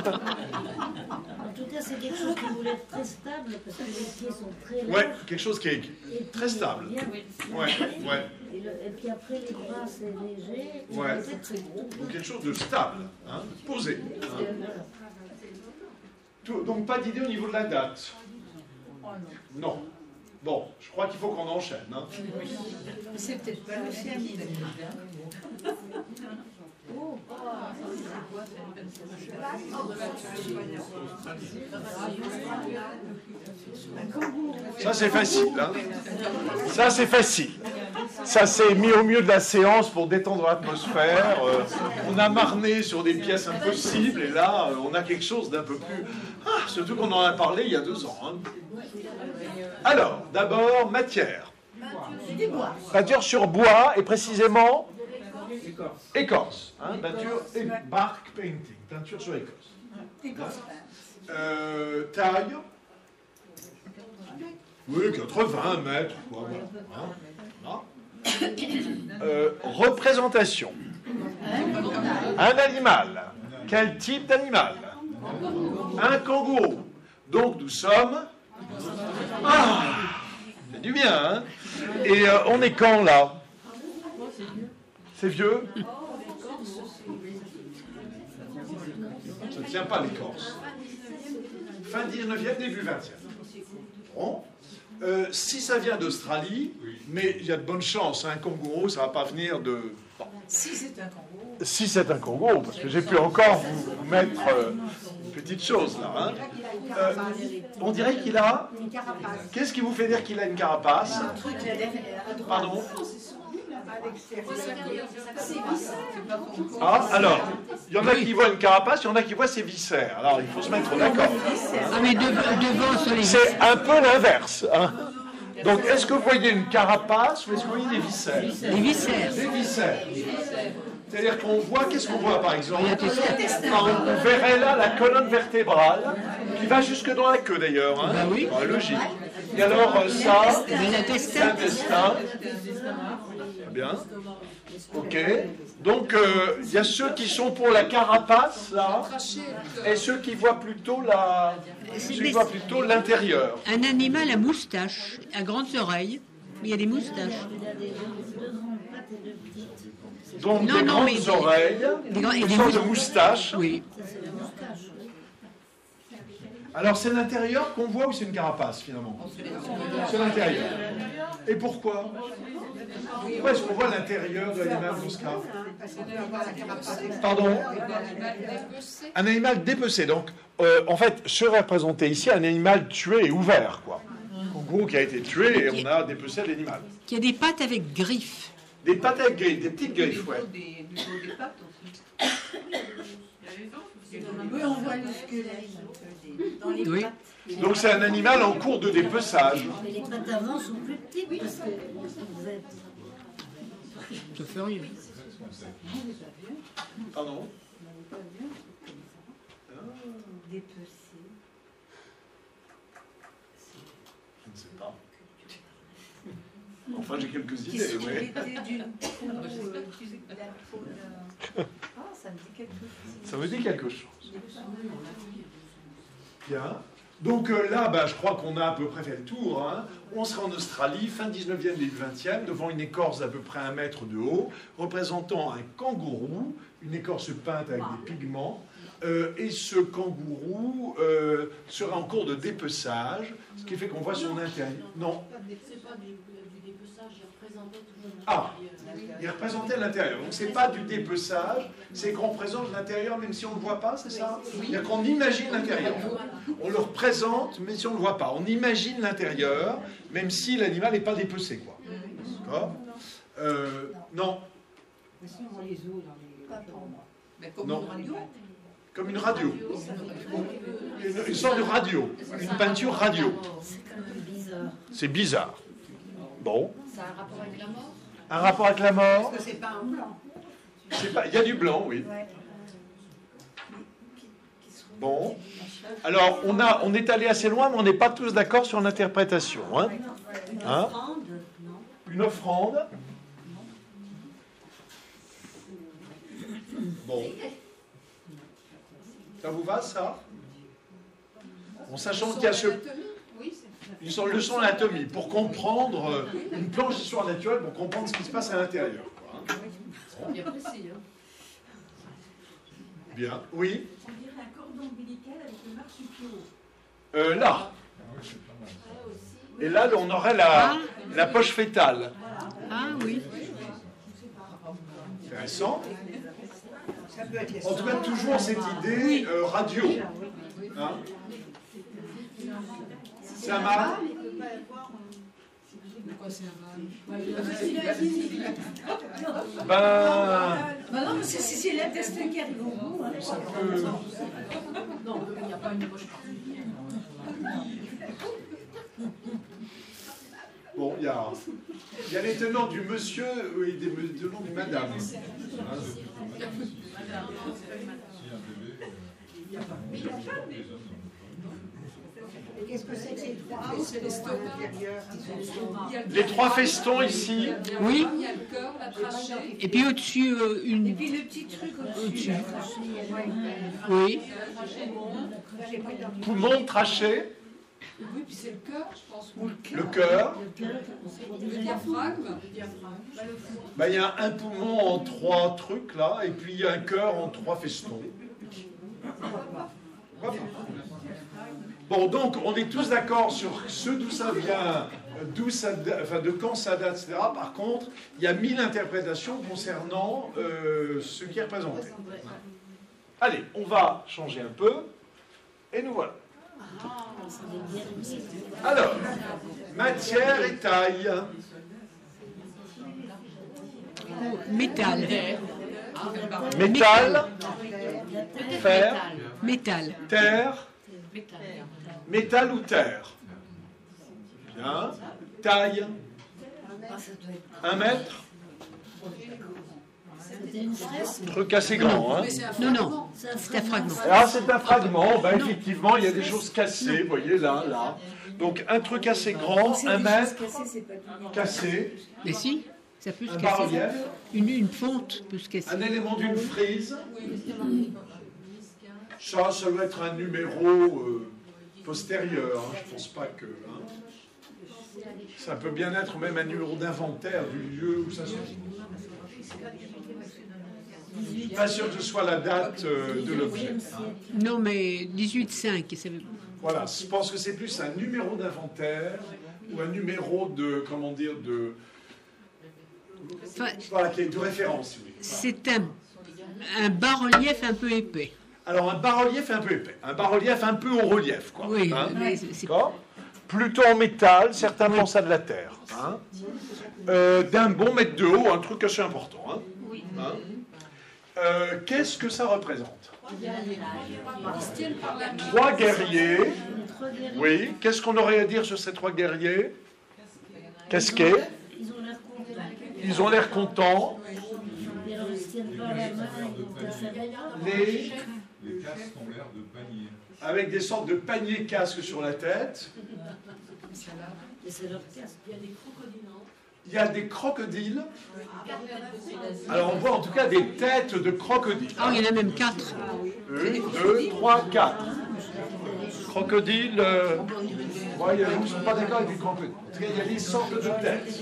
En tout cas, c'est quelque chose qui voulait être très stable parce que les pieds sont très larges. Ouais, quelque chose qui est Et puis, très stable. bien- Oui. Ouais, ouais. Et, le- et puis après, les bras, c'est léger. Et Ouais. c'est très gros. Donc quelque chose de stable, hein, posé. hein. Voilà. Tout- donc pas d'idée au niveau de la date. Non. Bon, je crois qu'il faut qu'on enchaîne. Hein. C'est peut-être pas l'Océanie. Oh, Ça c'est facile. Hein. Ça c'est facile. Ça c'est mis au milieu de la séance pour détendre l'atmosphère. Euh, on a marné sur des pièces impossibles et là euh, on a quelque chose d'un peu plus... Ah, surtout qu'on en a parlé il y a deux ans. Hein. Alors, d'abord, matière. c'est du bois. Matière sur bois et précisément Écorce. Écorce, hein, peinture et bark painting, peinture sur écorce. Écorce. Euh, taille. Oui, quatre-vingts mètres, quoi. Voilà. Hein, voilà. Euh, représentation. Un animal. Quel type d'animal? Un kangourou. Donc nous sommes... Ah, c'est du bien, hein? Et euh, on est quand, là? C'est vieux? Ça ne tient pas, l'écorce. Fin dix-neuvième, début vingtième. Bon. Euh, si ça vient d'Australie, mais il y a de bonnes chances, un kangourou, ça ne va pas venir de... Bon. Si c'est un kangourou. Si c'est un kangourou, parce que j'ai pu encore vous, vous mettre euh, une petite chose là. Hein. Euh, on dirait qu'il a... Une carapace. Qu'est-ce qui vous fait dire qu'il a une carapace? Un truc là derrière, à droite. Pardon? À l'extérieur. Ah, alors, il y en a qui voient une carapace, il y en a qui voient ses viscères. Alors, il faut se mettre d'accord. Ah, mais de- devant sur les C'est un peu l'inverse. Hein. Donc, est-ce que vous voyez une carapace ou est-ce que vous voyez des viscères? les viscères. Des viscères. C'est-à-dire qu'on voit, qu'est-ce qu'on voit par exemple? Il y a des- On on verrait là la colonne vertébrale, qui va jusque dans la queue d'ailleurs. Hein. Bah oui. Ouais, logique. Et alors, euh, ça, Mais c'est l'intestin. l'intestin. Très bien. Ok. Donc, euh, il y a ceux qui sont pour la carapace, là, et ceux qui voient plutôt la... ceux qui voient plutôt l'intérieur. Un animal à moustache, à grandes oreilles, mais il y a des moustaches. Il a des deux grandes pattes et deux petites. Donc, Non, des non, grandes mais des- oreilles, des grands- et une des sorte de mous- moustache. Oui. Ça, c'est la moustache. Alors, c'est l'intérieur qu'on voit ou c'est une carapace, finalement? C'est l'intérieur. Et pourquoi? Pourquoi est-ce qu'on voit l'intérieur de l'animal dans ce cas? Pardon? Un animal dépecé. Donc, euh, en fait, se représenter ici un animal tué et ouvert, quoi. En gros, qui a été tué et on a dépecé l'animal. Qui a des pattes avec griffes. Des pattes avec griffes, des petites griffes, ouais. Oui, on voit le squelette dans les Oui. pattes. Donc, c'est un animal en cours de dépeçage. Mais les pattes avant sont plus petites parce que vous êtes... Ça fait rien. Pardon? Dépecé. Je ne sais pas. Enfin, j'ai quelques Qui idées, sont oui. vêtés d'une peau, euh, de la peau d'un... Ah, ça me dit quelque chose. Ça veut dire quelque chose. Bien. Donc euh, là, bah, je crois qu'on a à peu près fait le tour. Hein. On sera en Australie, fin dix-neuvième, début vingtième, devant une écorce d'à peu près un mètre de haut, représentant un kangourou, une écorce peinte avec des pigments. Euh, et ce kangourou euh, sera en cours de dépeçage, ce qui fait qu'on voit son intérieur. Non, C'est pas du, du dépeçage, il représentait toujours Ah. l'intérieur. il représentait l'intérieur. Donc c'est pas du dépeçage, c'est qu'on représente l'intérieur même si on ne le voit pas, c'est ça? C'est-à-dire qu'on imagine l'intérieur. On le représente même si on ne le voit pas. On imagine l'intérieur même si l'animal n'est pas dépecé, quoi. D'accord? Euh, non, Mais si on voit les os dans les... Pas pour moi. Mais comme Non. une radio. comme une radio. Une, une sorte de radio. Une peinture radio. C'est quand même bizarre. C'est bizarre. Bon. Ça a un rapport avec la mort? Un rapport avec la mort? Parce que c'est pas un blanc. C'est pas- Il y a du blanc, oui. Ouais. Bon. Alors, on, a, on est allé assez loin, mais on n'est pas tous d'accord sur l'interprétation. Hein. Une Hein? offrande, non? Une offrande. Bon. Ça vous va, ça? En sachant qu'il y a ce... Oui, c'est Une leçon d'anatomie pour comprendre euh, une planche d'histoire naturelle, pour comprendre ce qui se passe à l'intérieur. quoi, hein. bien précis. Hein. Bien. Oui. On dirait un cordon ombilical avec le marsupiaux. Euh, là. Ah oui, c'est pas mal. Et là, on aurait la, la poche fétale. Ah oui. Intéressant. Ça peut être les En tout cas, toujours cette idée euh, radio. Hein? C'est un mâle. Pourquoi c'est un Ben, Bah non, mais c'est si c'est l'intestin qui arrive au bout. Hein. ça peut... Non, il n'y a pas une poche particulière. Bon, il y a, il y a les tenants du monsieur et des tenants du madame. Ah, c'est plutôt madame. Si un bébé, euh, il y a pas des hommes dans le corps. Qu'est-ce que c'est que ces trois festons à l'intérieur qui sont- Les trois festons ici. Oui. Il y a le cœur, la trachée. Et puis au-dessus, euh, une. Et puis le petit truc au-dessus. là. Oui. J'ai pas dormi. Poumon, trachée, Oui, puis c'est le cœur, je pense. Ou le le cœur. cœur. Le diaphragme. Ben, il y a un poumon en trois trucs là, et puis il y a un cœur en trois festons. Voilà. Bon, donc on est tous d'accord sur ce d'où ça vient, d'où ça, enfin, de quand ça date, et cetera. Par contre, il y a mille interprétations concernant euh, ce qui est représenté. Allez, on va changer un peu, et nous voilà. Alors, matière et taille. Métal. Métal, fer, Métal. terre, métal ou terre. Bien. Taille, un mètre. Truc assez grand, hein. Non, non, c'est un fragment. Ah, c'est un fragment. Ben, effectivement, il y a des choses cassées, vous voyez, là, là. Donc, un truc assez grand, un mètre, cassé, Mais si, ça peut se un casser. bas-relief, Une, une fonte peut se casser. un élément d'une frise. Oui, Ça, ça doit être un numéro euh, postérieur. Hein. Je pense pas que... hein. Ça peut bien être même un numéro d'inventaire du lieu où ça se trouve. Je suis pas sûr que ce soit la date euh, de l'objet. Hein. Non, mais dix-huit cinq. Ça veut... Voilà, je pense que c'est plus un numéro d'inventaire ou un numéro de, comment dire, de, Enfin, voilà, qui est de référence, si vous voulez. c'est un, un bas-relief un peu épais. Alors, un bas-relief un peu épais, un bas-relief un peu haut relief, quoi. Oui, hein. mais c'est- c'est- D'accord ? Plutôt en métal, certains pensent à de la terre. Hein. Euh, D'un bon mètre de haut, un truc assez important. Hein. Hein. Euh, Qu'est-ce que ça représente ? Ils se tiennent par la main. Trois guerriers. Oui. Qu'est-ce qu'on aurait à dire sur ces trois guerriers ? Casqués. Ils ont l'air contents. Ils ont l'air contents. Et alors, ils se tiennent par la main, ils vont casser les bras. Les... Les casques ont l'air de panier. Avec des sortes de paniers casques sur la tête. Et c'est leur casque. Il y a des crocodiles. Alors on voit en tout cas des têtes de crocodiles. Ah, il y en a même quatre. Une, deux, trois, quatre. Crocodiles. Euh... ouais, il y a- ils ne sont pas d'accord avec les crocodiles. En tout cas, il y a des sortes de têtes.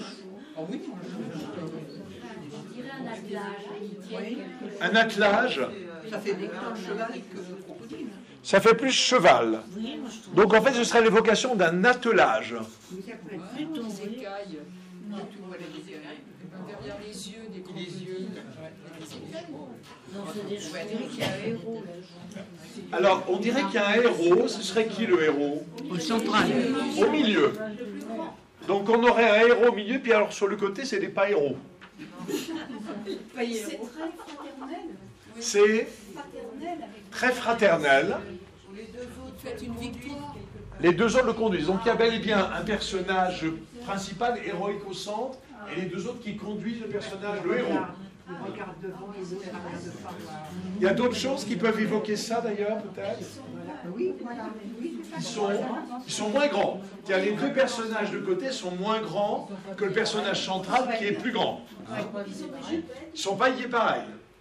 Un attelage. Ça fait des plans de cheval que crocodile. Ça fait plus cheval. Oui, moi je trouve. Donc en fait, ce serait l'évocation d'un attelage. Plutôt, Des oui. écailles. Derrière les yeux, des gros yeux. Non, c'est des chevaux. Alors, on dirait qu'il y a un héros. Ce serait qui le héros ? Au central. Au milieu. Donc on aurait un héros au milieu, puis alors sur le côté, c'est des pas héros. C'est très fraternel. C'est Fraternel avec très fraternel. Les deux autres faites une victoire. Les deux autres le conduisent. Donc il y a bel et bien un personnage principal, héroïque au centre, et les deux autres qui conduisent le personnage, le héros. Ils regardent devant, les autres regardent devant. Il y a d'autres choses qui peuvent évoquer ça d'ailleurs, peut-être. Oui, voilà. Oui, Ils sont, ils sont moins grands. C'est-à-dire, les deux personnages de côté sont moins grands que le personnage central qui est plus grand. Ils ne sont pas liés pareil.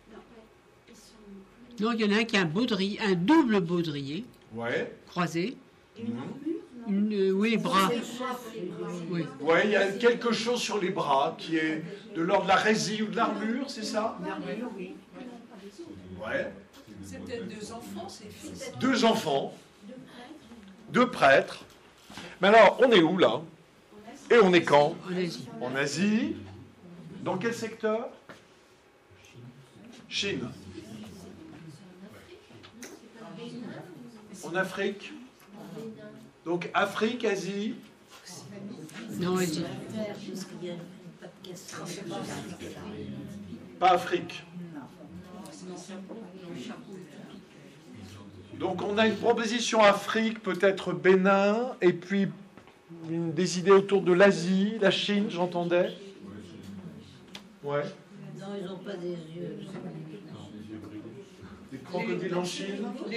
Non, il y en a un qui a un baudrier, un double baudrier Ouais. croisé. Une, euh, oui, les bras. Oui. Ouais, il y a quelque chose sur les bras qui est de l'ordre de la résille ou de l'armure, c'est ça ? l'armure, oui. Ouais. C'est peut-être deux enfants, c'est fils. Deux enfants, deux prêtres. Mais alors, on est où là ? Et on est quand ? En Asie. En Asie. Dans quel secteur ? Chine. En Afrique. Donc Afrique, Asie. Non, Asie. Parce qu'il y a pas de casque. Pas Afrique. Donc on a une proposition Afrique, peut-être Bénin, et puis Une, des idées autour de l'Asie, la Chine, j'entendais. Ouais. Non, ils n'ont pas des yeux. Des crocodiles en Chine. On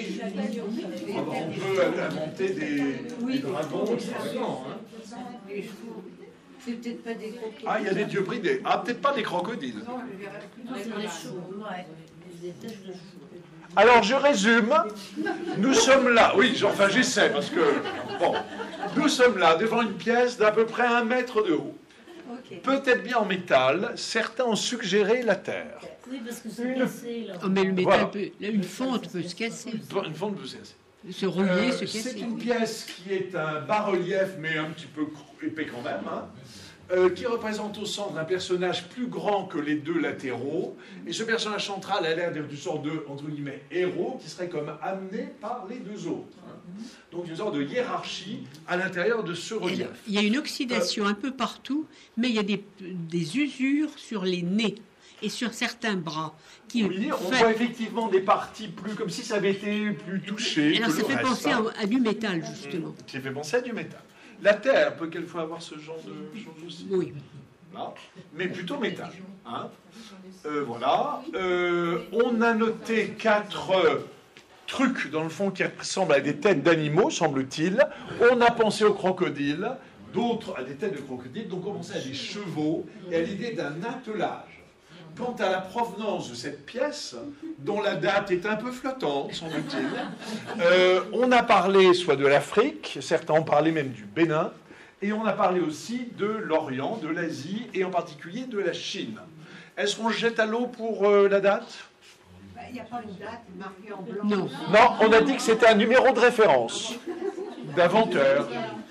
peut inventer des, des dragons extravagants. Hein. C'est peut-être pas des crocodiles. Ah, il y a des dieux bridés. Ah, peut-être pas des crocodiles. Non, c'est des choux. Ouais. Des têtes de choux. Alors, je résume. Nous sommes là. Oui, enfin, j'essaie parce que... Bon. Nous sommes là devant une pièce d'à peu près un mètre de haut. Peut-être bien en métal. Certains ont suggéré la terre. Oui, parce que c'est cassé, là. Oh, mais le métal Voilà. peut... Là, une fente peut se casser. Une fente peut se casser. Se rouiller, Euh, se casser. c'est une pièce qui est un bas-relief, mais un petit peu épais quand même, hein, euh, qui représente au centre un personnage plus grand que les deux latéraux. Et ce personnage central a l'air d'être une sorte de, entre guillemets, héros qui serait comme amené par les deux autres. Hein. Donc une sorte de hiérarchie à l'intérieur de ce relief. Il y a une oxydation un peu partout, mais il y a des, des usures sur les nez et sur certains bras. Qui Oui, on fait- voit effectivement des parties plus comme si ça avait été plus touché. Alors que ça le fait reste, penser hein. à, à du métal, justement. Qui fait penser à du métal. La Terre peut quelquefois avoir ce genre de choses aussi. Oui. Là, mais plutôt métal. Hein. Euh, voilà. Euh, on a noté quatre euh, trucs, dans le fond, qui ressemblent à des têtes d'animaux, semble-t-il. On a pensé aux crocodiles, d'autres à des têtes de crocodiles, donc on pensait à des chevaux et à l'idée d'un attelage. Quant à la provenance de cette pièce, dont la date est un peu flottante, semble-t-il, euh, on a parlé soit de l'Afrique, certains ont parlé même du Bénin, et on a parlé aussi de l'Orient, de l'Asie, et en particulier de la Chine. Est-ce qu'on jette à l'eau pour euh, la date? Il n'y a pas une date marquée en blanc. Non. Non, on a dit que c'était un numéro de référence, d'inventeur.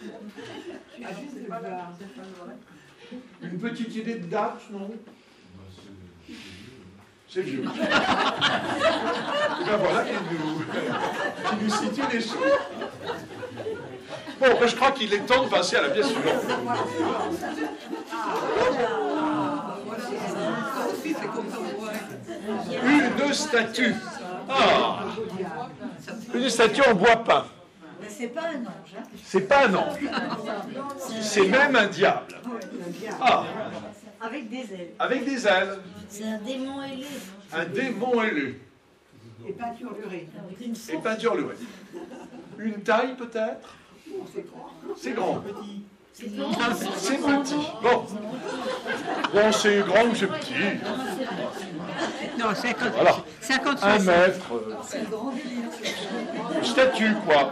Une petite idée de date, non? C'est vieux. Et ben voilà qui nous, qui nous situe les choses. Bon, ben je crois qu'il est temps de passer à la pièce suivante. Une statue. Ah, une statue en bois peint. Mais c'est pas un ange. Hein. C'est pas un ange. C'est même un diable. Ah, Avec des ailes. avec des ailes. C'est un démon ailé. Un démon ailé. Et peinturluré. Avec une Et force. peinture lurée. Une taille peut-être? C'est grand. C'est grand. C'est petit. Bon. Bon, c'est grand ou c'est petit? Non, cinquante, Voilà. cinquante Un soixante. mètre. euh, C'est le grand délire. Statue, quoi.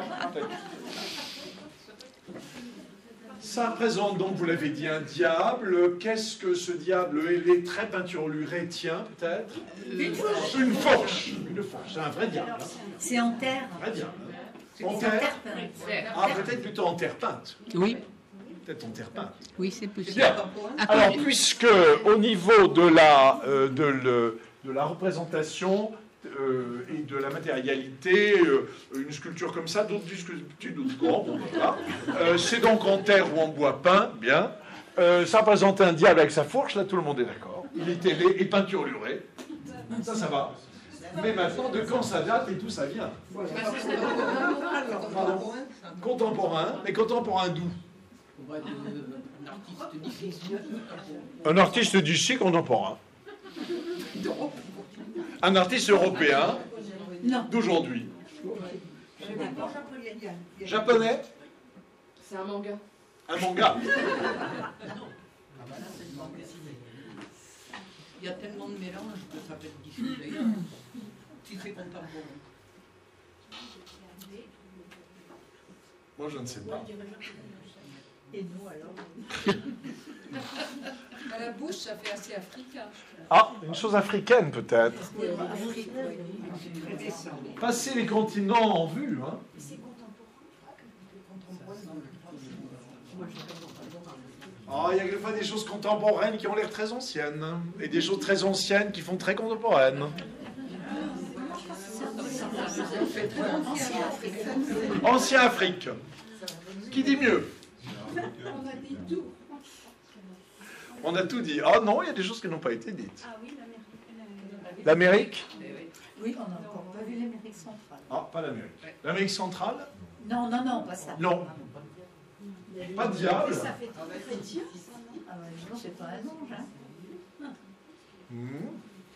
Ça représente donc, vous l'avez dit, un diable. Qu'est-ce que ce diable ailé, très peinturluré, tient, peut-être? Une fourche. Une fourche. Une fourche. C'est un vrai diable. hein. C'est en terre. Un vrai diable. En C'est en terre? terre peinte. Ah, peut-être plutôt en terre peinte. Oui, Peut-être en terre peinte. oui, c'est possible. Bien. À Alors, cause- puisque au niveau de la, euh, de le- de la représentation euh, et de la matérialité, euh, une sculpture comme ça, d'autres disent que c'est petit, d'autres grand, bon, voilà. Euh, c'est donc en terre ou en bois peint, bien. Euh, ça représente un diable avec sa fourche, là tout le monde est d'accord. Il est ailé et peinturluré. Ça, ça va. Mais maintenant, de quand ça date et tout ça vient? Pardon. Contemporain, mais contemporain d'où? Un artiste d'ici contemporain. Un artiste européen d'aujourd'hui. Japonais? C'est un manga. Un manga. Il y a tellement de mélanges que ça peut être difficile d'ailleurs. Si c'est contemporain. Moi, je ne sais pas. Et nous alors? À la bouche, ça fait assez africain. Ah, une chose africaine peut-être. Afrique, oui. Très récent. Passer les continents en vue. Hein. Oh, il y a quelquefois des choses contemporaines qui ont l'air très anciennes. hein, Et des choses très anciennes qui font très contemporaines. Ancien Afrique. Qui dit mieux? On a dit tout. On a tout dit. Ah non, il y a des choses qui n'ont pas été dites. Ah oui, l'Amérique. L'Amérique? Oui, on n'a encore pas vu l'Amérique centrale. Ah, pas l'Amérique. L'Amérique centrale? Non, non, non, pas ça. Non. Pas de diable. Ça fait très chrétien, ça, non? Ah ouais, non, c'est pas un ange, hein. Hmm.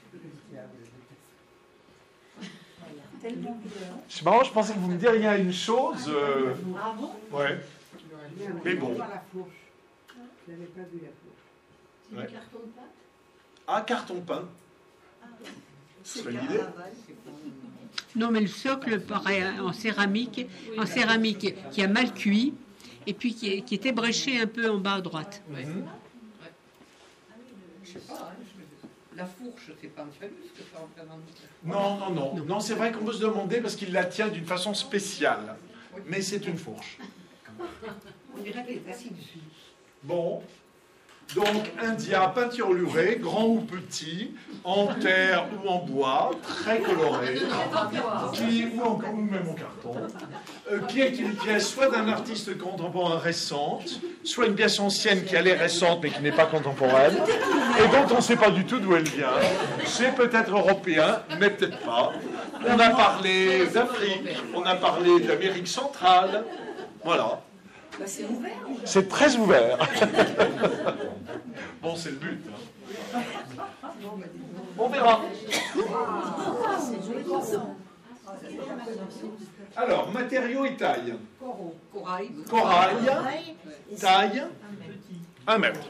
Tellement bien. C'est marrant, je pensais que vous me diriez une chose. Euh... Ah bon? Ouais. Mais bon. la fourche. Je n'avais pas vu la fourche. C'est Ouais. du carton de pâte? Ah, carton peint. Ce serait l'idée. Non, mais le socle paraît en céramique, en céramique qui a mal cuit et puis qui est, qui est ébréché un peu en bas à droite. Mhm. Je sais pas, hein, je- la fourche, c'est pas un phallus que ça représente. Non, non, non. Non, c'est vrai qu'on peut se demander parce qu'il la tient d'une façon spéciale. Mais c'est une fourche. On dirait qu'elle est assise dessus. Bon. Donc, un dia peinturluré, grand ou petit, en terre ou en bois, très coloré, qui, ou, en, ou même en carton, euh, qui est une pièce soit d'un artiste contemporain récente, soit une pièce ancienne qui a l'air récente mais qui n'est pas contemporaine, et dont on ne sait pas du tout d'où elle vient. C'est peut-être européen, mais peut-être pas. On a parlé d'Afrique, on a parlé d'Amérique centrale, voilà. Bah, c'est ouvert. C'est très ouvert. Bon, c'est le but. hein. On verra. Alors, matériaux et taille. Corail. Corail, Pareil, et c'est- taille, un mètre.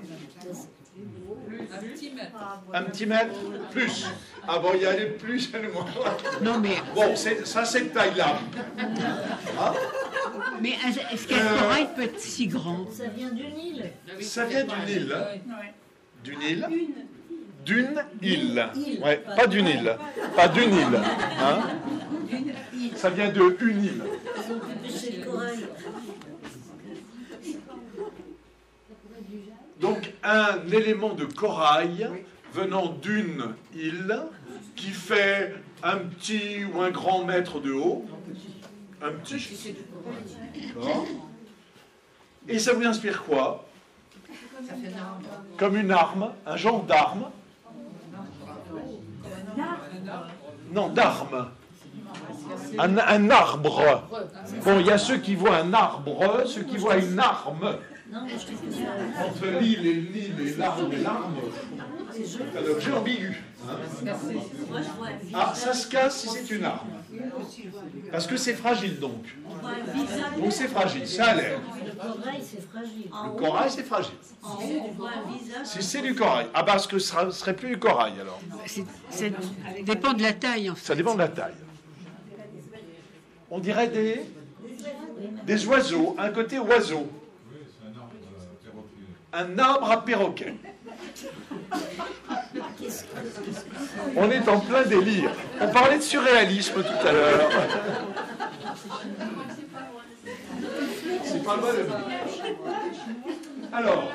Un petit mètre. Un petit mètre, plus. Ah bon, il y a les plus et les moins. Non, mais, Bon, c'est- ça, c'est de taille-là. Hein? mais est-ce qu'un Euh, corail peut être si grand? Ça vient d'une île. Ça vient d'une île. hein. Ouais. D'une île. D'une île. Île. Ouais, pas d'une île. Pas d'une île. Hein? Ça vient de une île. Ils ont pu pêcher le corail. Donc, un élément de corail venant d'une île qui fait un petit ou un grand mètre de haut. Un petit. D'accord. Et ça vous inspire quoi? Ça fait un arbre. Comme une arme, un genre d'arme. Non, d'arme. Un, un arbre. Bon, il y a ceux qui voient un arbre, ceux qui voient une arme. Non, mais je trouve que ça. Entre l'île et l'île et l'arbre et l'arme, C'est joli. c'est un objet ambigu. hein. Moi, je vois un visage. Ah, ça se casse si c'est une arme. Parce que c'est fragile donc. On voit un visage. Donc c'est fragile, ça a l'air. Le corail, c'est fragile. Le corail, c'est fragile. En haut, on voit un visage. Si c'est du corail. Ah, parce que ce serait plus du corail alors. C'est- Ça dépend de la taille, en fait. Ça dépend de la taille. On dirait des, des oiseaux, un côté oiseau. Oui, c'est un arbre euh, perroquet. Un arbre à perroquet. On est en plein délire. On parlait de surréalisme tout à l'heure. C'est pas mal. Alors,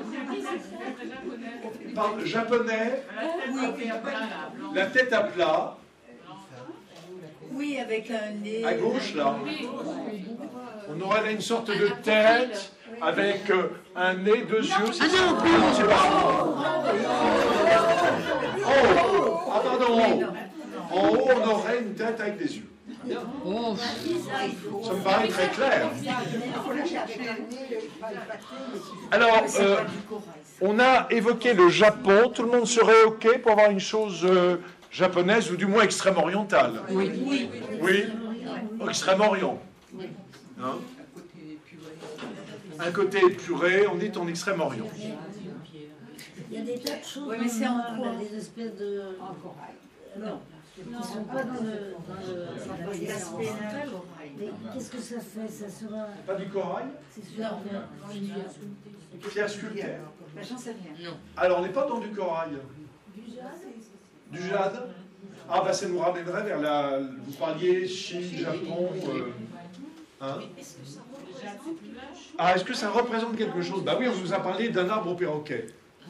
par le japonais, la tête à plat, Oui, avec un nez. à gauche là. On aurait là une sorte de tête avec euh, un nez, deux yeux. c'est Ah ça non, plus. Non, c'est pas. Oh, ah pardon. En haut, on aurait une tête avec des yeux. Oh, Ça me paraît très clair. Alors, euh, on a évoqué le Japon. Tout le monde serait OK pour avoir une chose euh, japonaise, ou du moins extrême-orientale. oui. Oui, extrême-orient. Hein? Un côté épuré, on est en extrême-orient. Il y a des tas de choses Ouais, mais c'est en noires, quoi? là, des espèces de. En corail. Non, qui ne sont pas dans le. Dans le L'aspect central. corail. Mais qu'est-ce que ça fait? Ça sera. Pas du corail? C'est sûr. Pierre sculptée. Bah, j'en sais rien. Alors, on n'est pas dans du corail. Du jade? Ah, bah ça nous ramènerait vers la. Vous parliez Chine, Japon. euh, hein? Ah, est-ce que ça représente quelque chose? Bah oui, on vous a parlé d'un arbre au perroquet.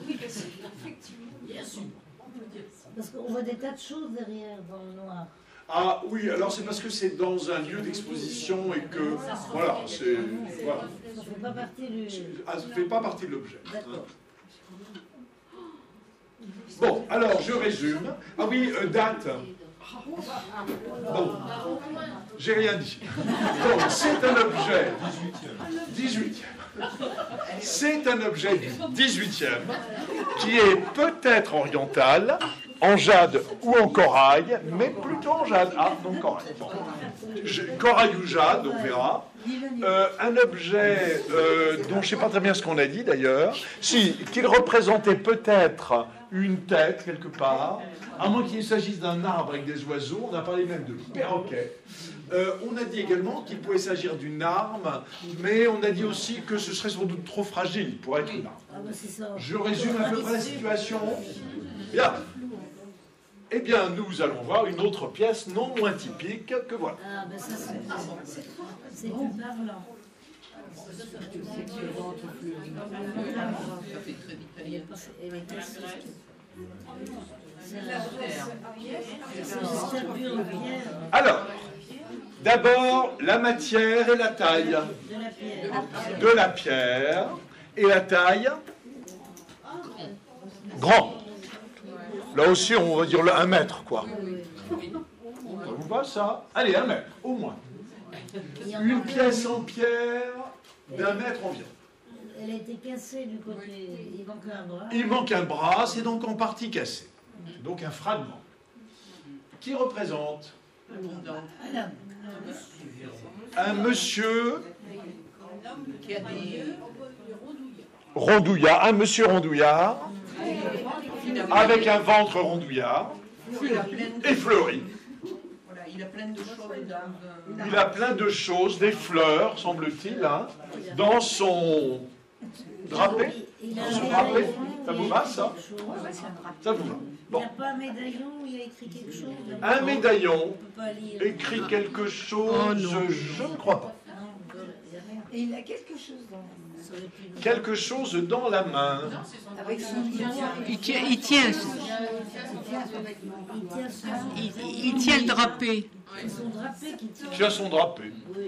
Bien sûr. Parce qu'on voit des tas de choses derrière dans le noir. Ah oui, alors c'est parce que c'est dans un lieu d'exposition et que. Voilà, c'est. Voilà. Ça ne fait pas partie du. Ah, ça ne fait pas partie de l'objet. D'accord. Bon, alors je résume. Ah oui, euh, date. Bon, j'ai rien dit. Donc, c'est un objet... dix-huitième. C'est un objet du dix-huitième qui est peut-être oriental, en jade ou en corail, mais plutôt en jade. Ah, non, corail. Bon. Je- Corail ou jade, on verra. Euh, un objet euh, dont je ne sais pas très bien ce qu'on a dit d'ailleurs, si, qu'il représentait peut-être une tête quelque part, à moins qu'il s'agisse d'un arbre avec des oiseaux, on a parlé même de perroquet. Euh, on a dit également qu'il pouvait s'agir d'une arme, mais on a dit aussi que ce serait sans doute trop fragile pour être une arme. Ah bah c'est ça. Je résume à peu près la situation. Bien. Eh bien, nous allons voir une autre pièce non moins typique que voilà. Ah bah ça c'est... C'est du parlant. Ça fait très italien. Elle est cassée. C'est la... C'est une statue en pierre. Alors, d'abord, la matière et la taille. De la pierre. De la pierre et la taille. Grand. Là aussi, on va dire le un mètre, quoi. Ça vous va, ça? Allez, un mètre, au moins. Une pièce en pierre d'un mètre environ. Elle a été cassée du côté... Il manque un bras. Il manque un bras, c'est donc en partie cassé. C'est donc un fragment. Qui représente un monsieur Qui a des... rondouillard, un monsieur rondouillard, avec un ventre rondouillard, Il a plein de... et fleuri. Voilà, il a plein de choses dans... Il a plein de choses, des fleurs, semble-t-il, hein, dans son drapé. Il a Dans un son drapé. médaillon, Ça vous il a va, écrit ça? quelque chose. Ça vous va. Il Bon. n'y a pas un médaillon où il a écrit quelque chose. Un médaillon On peut pas lire. écrit quelque chose, Oh non. je ne crois pas. Non, il y a rien. Et il a quelque chose dans Ça aurait pu nous- Quelque chose dans la main. avec son doigt. Il tient, il tient, Il tient son, il, il tient le drapé. c'est son drapé qui tient. Tu as son drapé. Oui.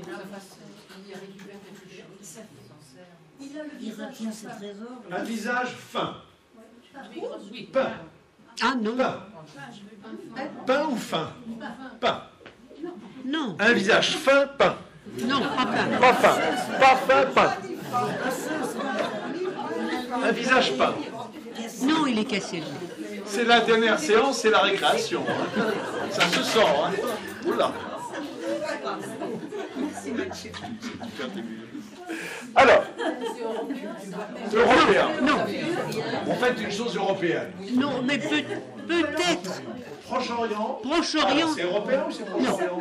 Il retient ses trésors. Un visage fin. Peint. Ah non, Peint. Peint ou fin? Peint. non, Un visage fin, peint. non, pas peint. Pas fin. Pas fin, peint. Un visage peint. Non, il est cassé. lui. C'est la dernière séance, c'est la récréation. hein. Ça se sent. Hein. Oula. Alors, européen. Non, On fait une chose européenne. non, mais peut, peut-être Proche-Orient. Proche-Orient. C'est européen ou c'est Proche-Orient?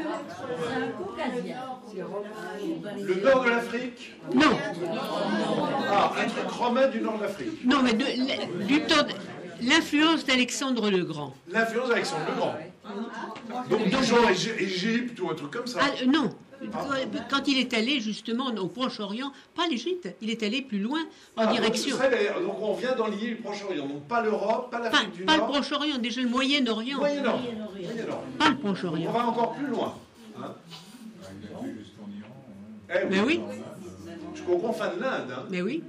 Le nord de l'Afrique. Non, Ah, un truc romain du nord de l'Afrique. non, mais de, l- du temps, de- l'influence d'Alexandre le Grand. L'influence d'Alexandre le Grand. Donc, du genre Égy- Égypte ou un truc comme ça. Ah, euh, non, quand il est allé justement au Proche-Orient, pas l'Égypte, il est allé plus loin en Ah, donc, direction. ce serait les- donc on vient dans l'île Proche-Orient. Donc pas l'Europe, pas Pas, l'Afrique du pas le Nord. Proche-Orient, déjà le Moyen-Orient. Moyen-Orient. Moyen-Orient. Moyen-Orient. Pas le On Proche-Orient. va encore plus loin. hein. Il a fait jusqu'en Iran. Eh Mais oui, Jusqu'au confin de l'Inde. hein. mais oui.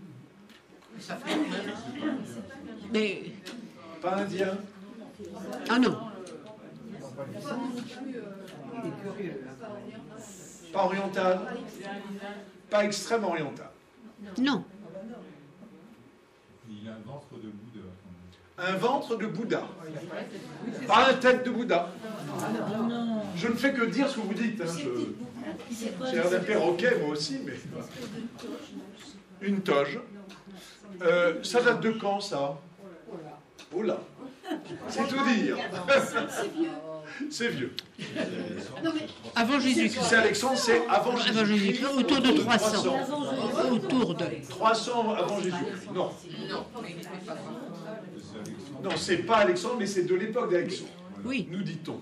Mais, Pas indien. ah non, Pas oriental. Pas extrême oriental. non, Il a un ventre de Bouddha. Un ventre de Bouddha. Pas une tête de Bouddha. Non, Je ne fais que dire ce que vous dites. hein. Je- c'est pas J'ai l'air d'un perroquet, moi aussi, mais... Une toge. Euh, ça date de quand, ça? Oula. C'est tout dire. C'est vieux. avant Si Jésus-Christ. c'est Alexandre, c'est avant Avant Jésus-Christ. Jésus-Christ, autour de trois cents. Autour de. trois cents avant Jésus-Christ. Non. Non, c'est pas Alexandre, mais c'est de l'époque d'Alexandre. Oui. Nous dit-on.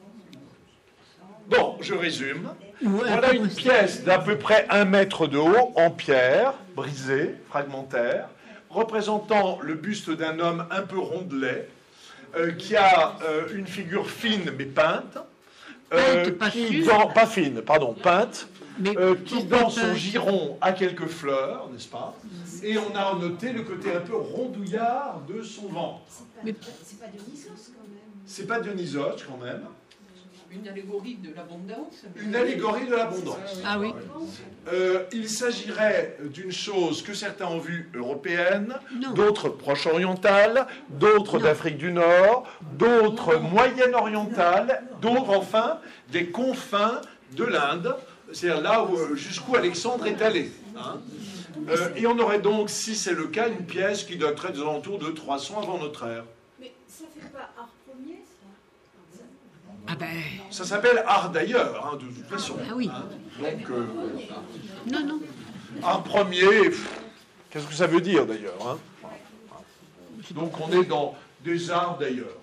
Bon, je résume. Ou un Voilà peu une plus- pièce d'à peu près un mètre de haut, en pierre, brisée, fragmentaire, représentant le buste d'un homme un peu rondelet, euh, qui a euh, une figure fine mais peinte, euh, Peinte, pas qui fine. dans- pas fine, pardon, peinte, Mais euh, qui pourquoi dans son peinte giron a quelques fleurs, n'est-ce pas? Et on a noté le côté un peu rondouillard de son ventre. C'est pas, Mais- c'est pas Dionysos quand même. C'est pas Dionysos quand même. Une allégorie de l'abondance. Une allégorie de l'abondance. Ah oui. Euh, il s'agirait d'une chose que certains ont vue européenne, Non. d'autres proche-orientale, d'autres Non. d'Afrique du Nord, d'autres moyenne-orientale, d'autres enfin des confins de l'Inde, c'est-à-dire là où, jusqu'où Alexandre est allé. Hein. Euh, et on aurait donc, si c'est le cas, une pièce qui daterait des alentours de trois cents avant notre ère. Mais ça fait pas art premier, ça? Ah ben, Ça s'appelle art d'ailleurs, hein, de toute façon. Ah oui. Hein. Donc, euh, non, non. art premier, pff, qu'est-ce que ça veut dire d'ailleurs, hein? Donc on est dans des arts d'ailleurs.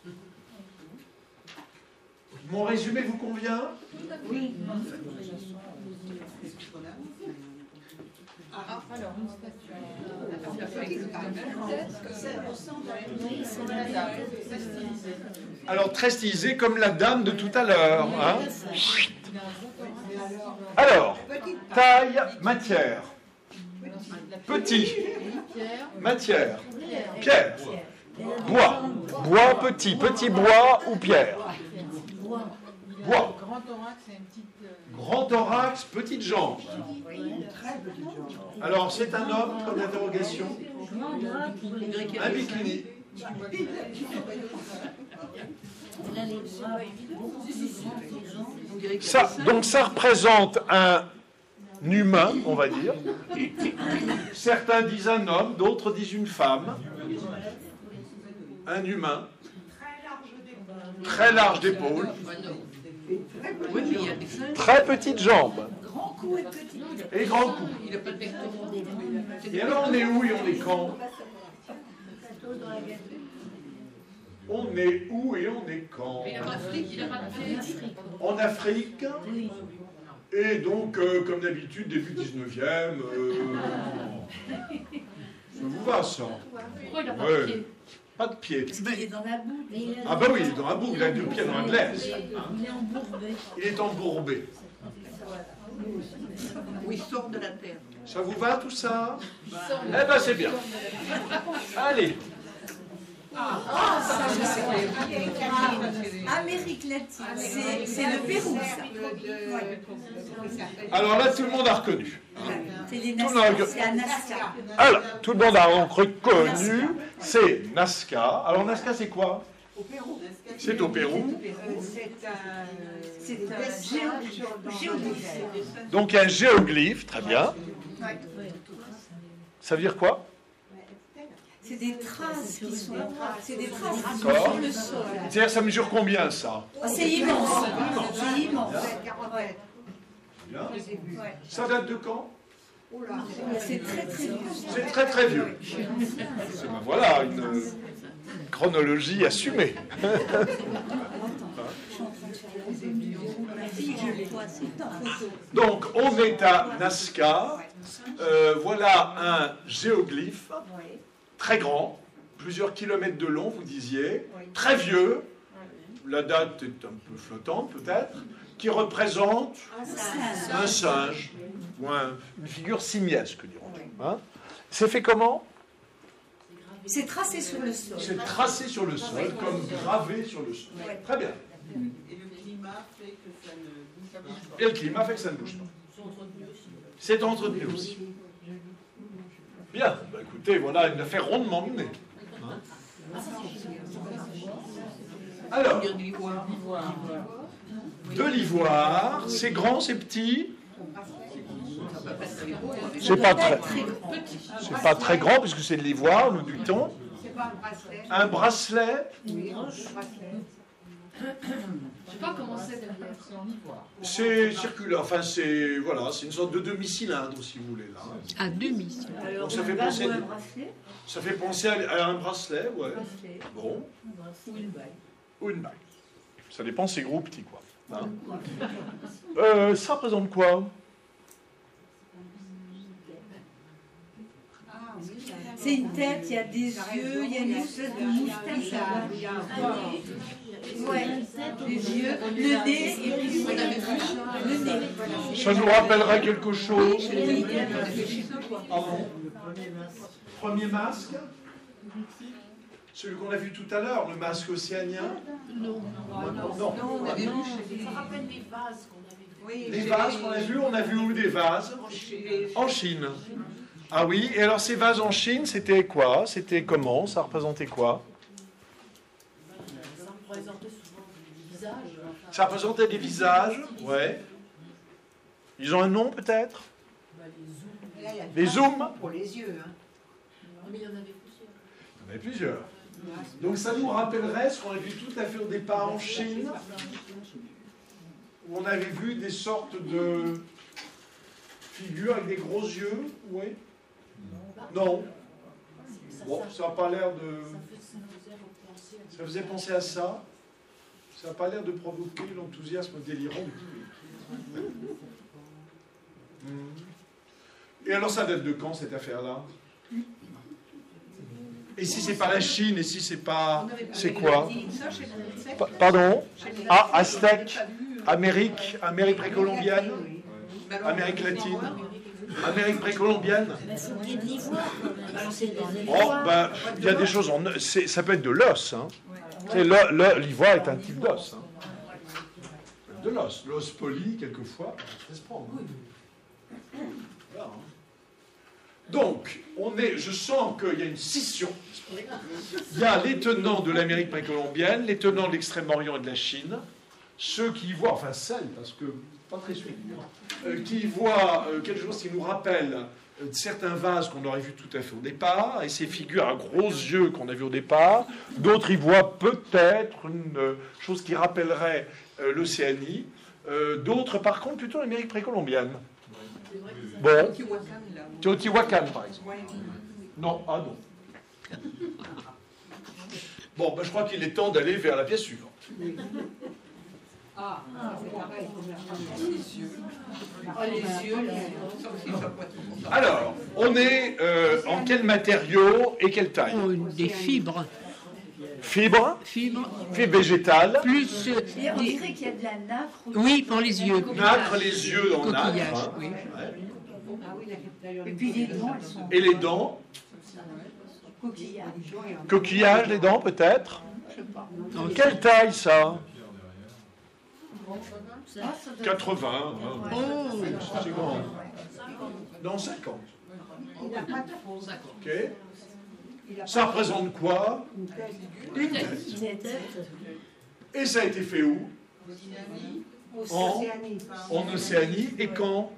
Mon résumé vous convient? Oui. Ah, alors, une statue. Alors très stylisé comme la dame de tout à l'heure. Hein? Alors, taille, matière. Petit. Matière. Pierre. Bois. Bois petit. Petit bois ou pierre. Bois. Grand thorax et une petite. Grand thorax, petite jambe. Alors c'est un homme comme interrogation. Un bikini. Ça, donc ça représente un humain, on va dire. Certains disent un homme, d'autres disent une femme. Un humain. Très large d'épaule. Oui, mais il y a des singes. Très petite jambe. Grand cou et petit. Et grand cou. Il n'a pas de pectoraux. Et alors on est où et on est quand? On est où et on est quand? Mais en Afrique, il n'a pas de pied. En Afrique. Et donc, euh, comme d'habitude, début dix-neuvième. Euh, ça vous va, ça? Pourquoi il n'a pas Ouais. de pied? Pas de pied. Il est dans la boue. Ah bah oui, il est dans la boue, il a deux pieds dans la glace. Il est embourbé. Il est embourbé. Où il sort de la terre. Ça vous va tout ça? Eh ben c'est bien. Allez. Ah, ça, je sais. Ah, Amérique latine. C'est c'est le Pérou, ça. Ouais. Alors là, tout le monde a reconnu. C'est les Tout le Nazca. monde- C'est à Nazca. Alors, tout le monde a donc reconnu, c'est Nazca. Alors Nazca, c'est quoi? C'est au Pérou. C'est un géo- géoglyphe. Donc un géoglyphe, très bien. Ça veut dire quoi? C'est des traces qui sont. C'est des traces qui sont D'accord. sur le sol. C'est-à-dire, ça mesure combien, ça? Oh, c'est immense. C'est immense. Ouais. Bien. Ouais. Ça date de quand? C'est très très vieux. C'est très très vieux. C'est- ben voilà, une, une chronologie assumée. Donc, on est à Nazca. Euh, voilà un géoglyphe très grand, plusieurs kilomètres de long, vous disiez, très vieux. La date est un peu flottante, peut-être, qui représente un singe, ou un- une figure simiesque, dirons-nous. Hein? C'est fait comment? C'est tracé sur le sol. C'est tracé sur le sol, comme gravé sur le sol. Très bien. Et le climat fait que ça ne bouge pas. Et le climat fait que ça ne bouge pas. C'est entretenu aussi. Bien, bah écoutez, voilà une affaire rondement menée. Hein? Alors, Il y a de l'ivoire. de l'ivoire, c'est grand, c'est petit. Ça va pas être très beau, avec C'est pas très, petit. c'est pas très grand puisque c'est de l'ivoire, nous dit-on. C'est pas un bracelet. Un bracelet, Oui, un bracelet. Je sais pas comment c'est derrière. c'est circulaire. Enfin, c'est voilà, c'est une sorte de demi-cylindre, si vous voulez là. À demi. Alors, Donc ça fait une bague penser- ou un bracelet. Ça fait penser à à un bracelet, ouais. Bracelet. Bon, Un bracelet. Ou une bague. ou une bague. Ça dépend, c'est gros ou petit, quoi. Hein? Euh, ça représente quoi? C'est une tête, il y a des yeux, il y a une espèce de moustache. Ouais, des yeux, le nez, et puis on avait vu le nez. Ça nous rappellera quelque chose? Oui. Ah bon? Premier masque? Celui qu'on a vu tout à l'heure, le masque océanien. Non. Non. Non, on avait vu chez Ça rappelle les vases qu'on avait vus. Oui, Les chez vases qu'on a vus, on a vu où des vases? En Chine. Ah oui, et alors ces vases en Chine, c'était quoi? C'était comment? Ça représentait quoi? Ça représentait souvent des visages. Ça représentait des visages, ouais. Ils ont un nom peut-être? Bah, les zooms. Là, il y a Les zooms? pour les yeux. Hein. Mais il y en avait plusieurs. Il y en avait plusieurs. Donc ça nous rappellerait ce qu'on a vu tout à fait au départ en Chine, où on avait vu des sortes de figures avec des gros yeux, oui? Non. Bon, ça n'a pas l'air de... Ça faisait penser à ça. Ça n'a pas l'air de provoquer l'enthousiasme délirant. Hmm. Et alors ça date de quand cette affaire-là? Et si c'est pas la Chine, et si c'est pas... C'est quoi? Pa- Pardon? Ah, Aztèque, Amérique, Amérique précolombienne, Amérique latine, Amérique précolombienne. Oh, ben, il y a des choses en... c'est- Ça peut être de l'os, hein. C'est le- le- L'ivoire est un type d'os. Hein. De l'os. L'os poli, quelquefois, ça se prend. Voilà, hein. Donc, on est, je sens qu'il y a une scission. Il y a les tenants de l'Amérique précolombienne, les tenants de l'Extrême-Orient et de la Chine, ceux qui y voient, enfin celles, parce que pas très sûr, euh, qui y voient euh, quelque chose qui nous rappelle euh, certains vases qu'on aurait vus tout à fait au départ, et ces figures à gros yeux qu'on a vues au départ. D'autres y voient peut-être une euh, chose qui rappellerait euh, l'Océanie. Euh, D'autres, par contre, plutôt l'Amérique précolombienne. Bon. Teotihuacan, par exemple. Non, ah non. Bon, ben, je crois qu'il est temps d'aller vers la pièce suivante. Ah, c'est pareil. Oh, les yeux, là. Ça aussi, ça peut être- Alors, on est euh, en quel matériau et quelle taille? Oh, une- des fibres. Fibre, Fibres. fibre végétale, Plus. euh, Et on des- dirait qu'il y a de la nacre. Oui, pour les yeux. nacre, les yeux dans nacre. Coquillage, Hein. oui. Ouais. Et puis les dents, elles sont Et les dents, coquillages. coquillage, les dents peut-être. Non, Quelle taille ça? Ah, ça doit- quatre-vingts. hein. Oh, C'est grand. Non, cinquante. Il n'a pas de fond. Ok. Ça représente quoi? Une tête. Et ça a été fait où? En, en Océanie. Et quand?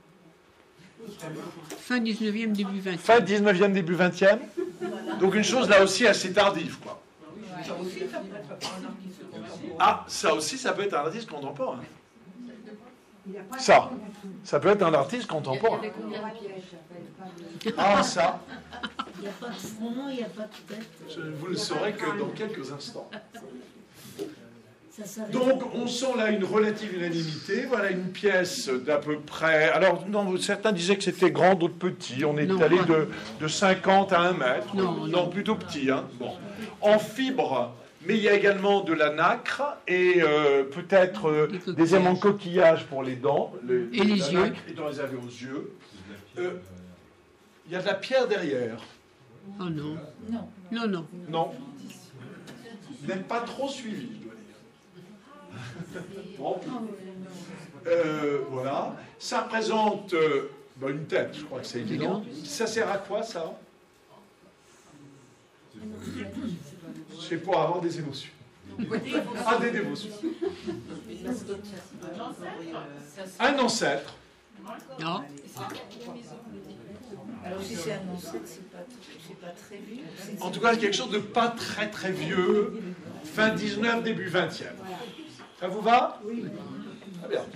fin dix-neuvième, début vingtième. Fin dix-neuvième, début vingtième. Donc une chose là aussi assez tardive, quoi. Ça aussi, ça peut être un artiste contemporain. Ah, ça aussi, ça peut être un artiste contemporain. Ça, ça peut être un artiste contemporain. Il y avait combien de pièges? Ah, ça, Il n'y a pas de front, il n'y a pas de tête. je ne vous le saurai que dans quelques instants. Ça s'arrête. Donc, on sent là une relative unanimité. Voilà une pièce d'à peu près... Alors, non, certains disaient que c'était grand, d'autres petit. On est Non, allé pas- de, de cinquante à un mètre. Non, non. plutôt petit. Hein. Bon. En fibre, mais il y a également de la nacre et euh, peut-être euh, Des coquillages. des aimants de coquillage pour les dents. Le- Et les la yeux. nacre étant réservée aux yeux. Euh, Il y a de la pierre derrière. Oh non. Non. Non, non. Non. Vous n'êtes pas trop suivi, je dois dire. Bon. Euh, voilà. Ça représente euh, ben, une tête, je crois que c'est évident. Ça sert à quoi, ça? C'est pour avoir des émotions. Ah, des dévotions. Un ancêtre. Non. Alors si c'est un ancêtre, c'est pas, c'est pas très vieux. C'est- En tout cas, quelque chose de pas très très vieux. Fin dix-neuvième, début vingtième. Ça vous va? Oui. Très bien.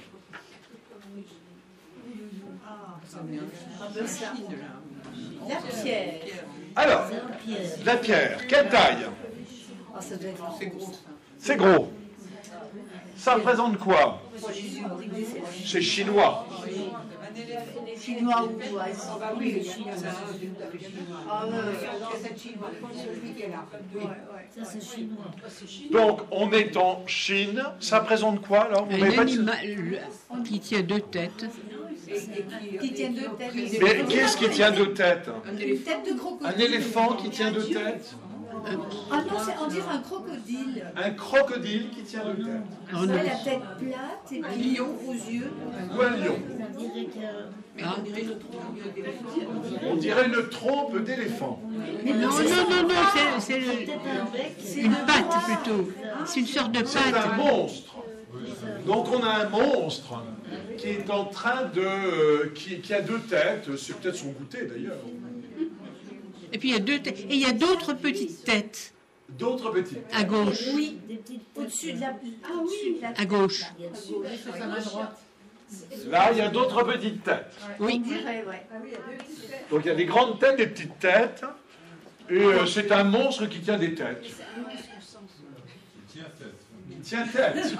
La pierre. Alors, C'est un piège. la pierre, quelle taille? Ah, ça doit être C'est gros. C'est gros. Ça représente quoi? C'est chinois. chinois ou quoi ici. Ah oui, les Chinois. Ah, ouais, ouais. Celui qui est là. Ça, c'est chinois. Donc, on est en Chine. Ça représente quoi, alors? Vous Un m'avez pas dit- animal le- qui tient deux têtes. Qui tient deux têtes. Mais qu'est-ce qui tient deux têtes? Une tête de crocodile. Un éléphant qui tient deux têtes? Ah non, c'est- on dirait un crocodile. Un crocodile qui tient deux têtes. Oh, Ouais, non. la tête plate et puis aux yeux. Ou un lion. On dirait que. Mais on dirait une trompe d'éléphant. On dirait une trompe d'éléphant. Mais Non, c'est ça. non, non, non, c'est- c'est le- Peut-être un bec. C'est une le patte bras. plutôt. C'est une sorte de C'est un patte. monstre. Donc on a un monstre qui est en train de... qui, qui a deux têtes. C'est peut-être son goûter d'ailleurs. Et puis il y a deux têtes. Et il y a d'autres petites têtes D'autres petites. à gauche. Oui, Des petites au-dessus de la, au-dessus de la À gauche. Sur sa main droite. Là, il y a d'autres petites têtes. On Oui. dirait, ouais. Donc il y a des grandes têtes, des petites têtes. Et euh, c'est un monstre qui tient des têtes. Tiens, tête. Il tient tête.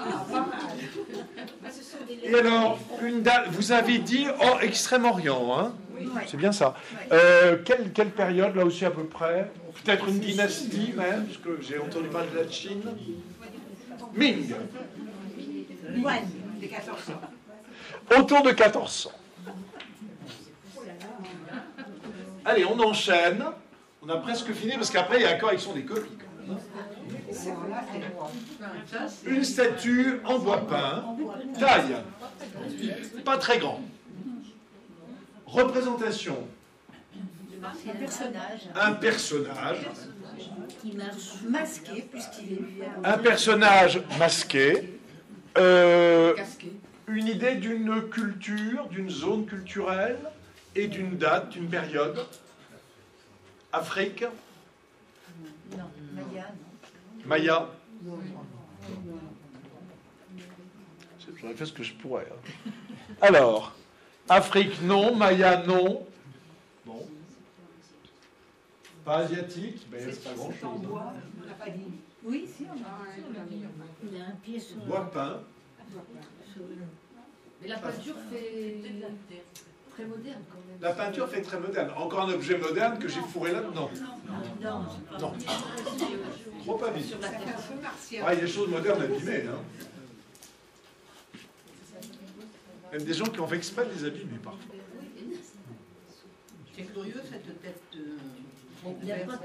Et alors, une date, vous avez dit oh, Extrême-Orient, hein? Ouais. C'est bien ça. Euh, quelle, quelle période, là aussi, à peu près? Peut-être une dynastie, même, parce que j'ai entendu parler de la Chine. Ming, Moine. autour de quatorze cents. Allez, on enchaîne. On a presque fini, parce qu'après, il y a la correction des copies. quand même. Une statue en bois peint, taille, pas très grand. Représentation, Un personnage un personnage, qui marche. masqué, puisqu'il est un personnage masqué, euh, Casqué. une idée d'une culture, d'une zone culturelle et d'une date, d'une période. Afrique, Non, Maya, non. Maya. J'aurais fait ce que je pourrais. hein. Alors, Afrique, non. Maya, non. Bon. Pas asiatique, mais c'est pas grand-chose. hein. Oui, si, on a. Il a un pied sur Bois peint. Mais la peinture fait très moderne quand même. La peinture fait très moderne. Encore un objet moderne que j'ai fourré là-dedans. Non, Non. Trop abîmé. Sur la tête. Ah, il y a des choses modernes abîmées. Hein. Même des gens qui ont fait exprès de les abîmer parfois. C'est curieux cette tête de. il n'y a pas de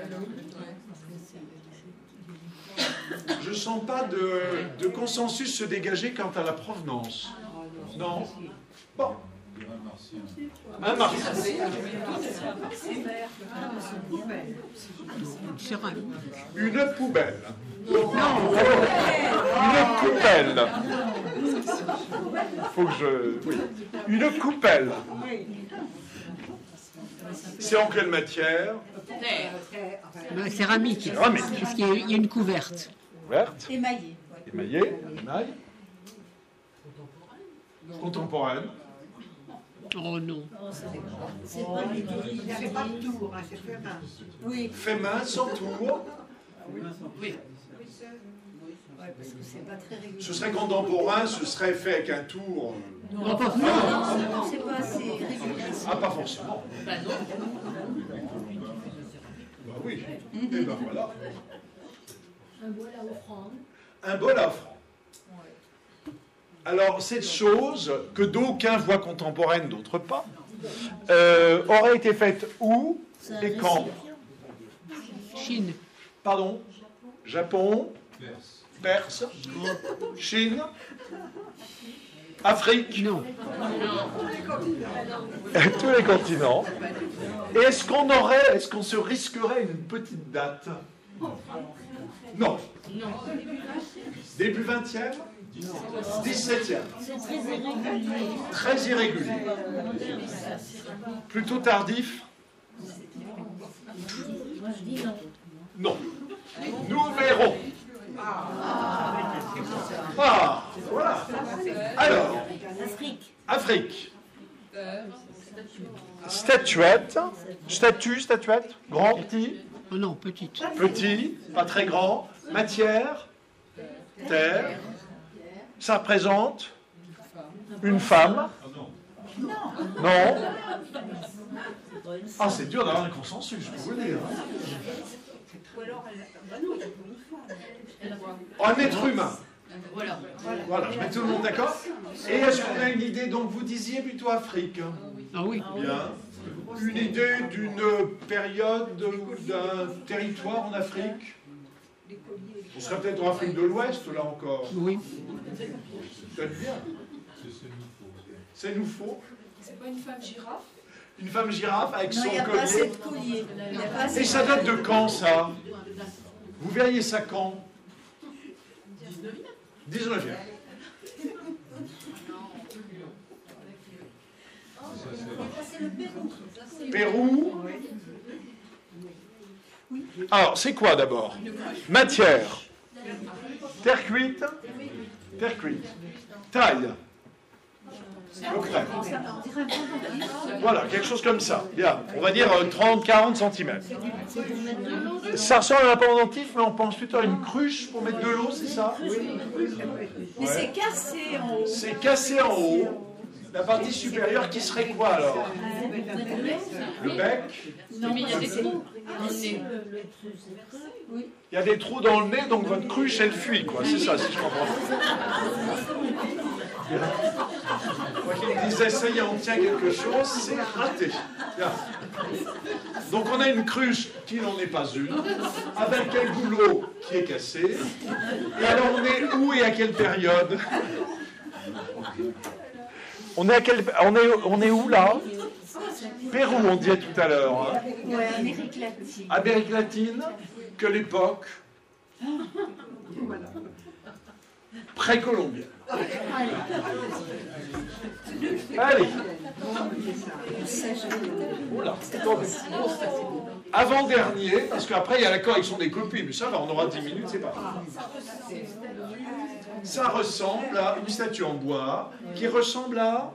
Je sens pas de, de consensus se dégager quant à la provenance. Non. Bon, Un martien. un martien. Sur un- Une poubelle. Non. Une coupelle. Faut que je. Oui. Une coupelle. C'est en quelle matière? Bah, céramique. Céramique. Parce qu'il y a- il y a une couverte. Verte. Émaillé. Émaillée. Émail. Contemporaine. Oh non. C'est pas du tout. Oui, Fait main, sans tour. ouais, parce que c'est pas très régulier. Ce serait contemporain, ce serait fait avec un tour. Oh, pas- Non, c'est pas assez régulier. Ah, pas forcément. Bah non. Bah oui. Et ben voilà. Un bol à offrande. Un bol à offrande. Alors, cette chose, que d'aucuns voient contemporaine, d'autres pas, euh, aurait été faite où C'est un et quand? récipient. Chine. Pardon? Japon, Perse. Perse, Chine, Afrique, Non. tous les continents. Et est-ce qu'on aurait, est-ce qu'on se risquerait une petite date? Non. Début vingtième? dix-septième. C'est très irrégulier. Très irrégulier. Plutôt tardif? Moi je dis non. Non. Nous verrons. Ah, voilà. Alors, Afrique. Afrique. Statuette. Statue, statuette. Grand, petit. Oh non, petite. Petit, pas très grand. Matière. Terre. Ça représente une femme. Non. Ah, c'est dur d'avoir un consensus, je peux vous le dire. Un être humain. Voilà. Voilà, je mets tout le monde d'accord. Et est-ce qu'on a une idée? Donc vous disiez plutôt Afrique. Ah oui. Bien. une idée d'une période ou d'un territoire en Afrique? On serait peut-être en Afrique de l'Ouest, là encore. Oui. Peut-être bien. C'est nous faux. C'est pas une femme girafe? Une femme girafe avec Non, son il n'y a collier. pas assez de collier. Il y a pas assez Et de ça date collier. de quand, ça? Vous verriez ça quand? dix-neuvième. C'est le Pérou. Pérou. Alors, c'est quoi d'abord? Matière. Terre cuite. Terre cuite. Taille. Le crème. Voilà, quelque chose comme ça. Bien, on va dire trente à quarante centimètres. Ça ressemble à un pendentif, mais on pense plutôt à une cruche pour mettre de l'eau, c'est ça? Mais c'est cassé en haut. C'est cassé en haut. La partie supérieure qui serait quoi alors? Le bec. Non, mais il y a des trous. Il y a des trous dans le nez, donc votre cruche, elle fuit, quoi. C'est ça, si je comprends. Moi qui me disais, ça y est, on tient quelque chose, c'est raté. Bien. Donc on a une cruche qui n'en est pas une, avec un goulot qui est cassé. Et alors on est où et à quelle période? On est, à quelle... on est, on est où là? Pérou, on disait tout à l'heure. Hein. Ouais, Amérique latine. Amérique latine, quelle époque? Précolombienne. Allez. Oula. Avant-dernier, parce qu'après il y a la correction des copies, mais ça va, on aura dix minutes, c'est pas grave. Ça ressemble à une statue en bois qui ressemble à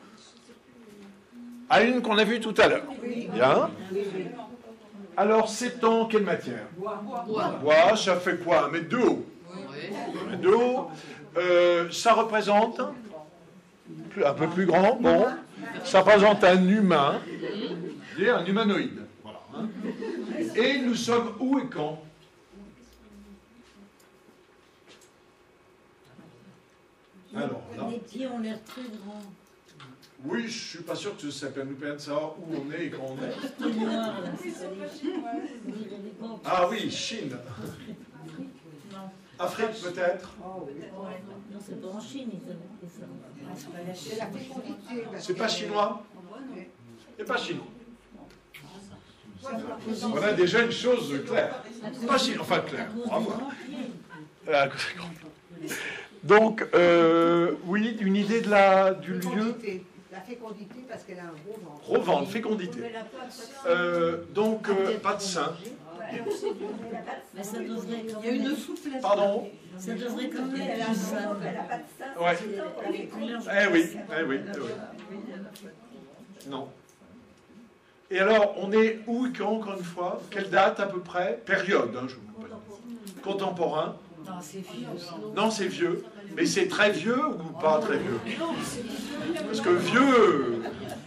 à une qu'on a vue tout à l'heure. Bien. Alors, c'est en quelle matière? Bois, ça fait quoi? Un mètre de haut. Un mètre de haut. Euh, ça représente un peu plus grand. Bon. Ça représente un humain. Un humanoïde. Voilà, hein. Et nous sommes où et quand? Alors, là. Les pieds ont l'air très grands. Oui, je ne suis pas sûr que ça peut nous permettre de savoir où on est et quand on est. C'est noir, là, c'est pas les- Ah oui, Chine. Afrique peut-être. Non, c'est pas en Chine, ils ont fait ça. C'est pas chinois. C'est pas chinois. On a déjà une chose claire. Pas chinois, enfin claire. On va voir. Ah, donc, euh, oui, une idée de la, du lieu. La fécondité, parce qu'elle a un gros ventre. Gros ventre, fécondité. Euh, donc, euh, pas de sein. Mais ça devrait quand Il y a une même. souplesse. Pardon? Ça devrait quand même Elle a être un ça. ventre, elle n'a pas de sein. Ouais. Avec couleur. Eh oui, eh oui, eh oui. Non. Et alors, on est où et quand, encore une fois? Quelle date à peu près? Période, hein, je vous dis. Contemporain? Non, c'est vieux. Non, c'est vieux. Mais c'est très vieux ou pas très vieux? Parce que vieux...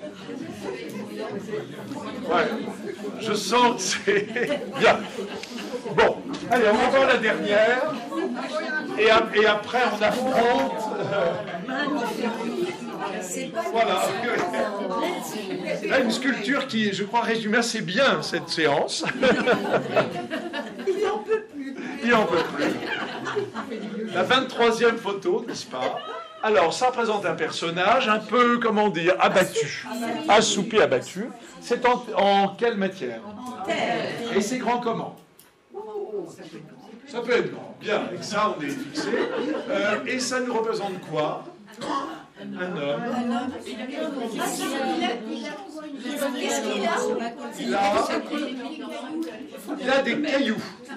Ouais, je sens que c'est... Bien. Bon, allez, on va voir la dernière. Et, a- et après, on affronte... euh, C'est pas voilà. Là, une sculpture qui, je crois, résume assez bien cette séance. Il n'en peut plus. Il en peut plus. La vingt-troisième photo, n'est-ce pas? Alors, ça représente un personnage un peu, comment dire, abattu. Assoupi, abattu. C'est en, en quelle matière? Et c'est grand comment? Ça peut être grand. Bien, avec ça, on est fixé. Euh, et ça nous représente quoi? Un homme. Qu'est-ce qu'il a? Il a, il a des cailloux.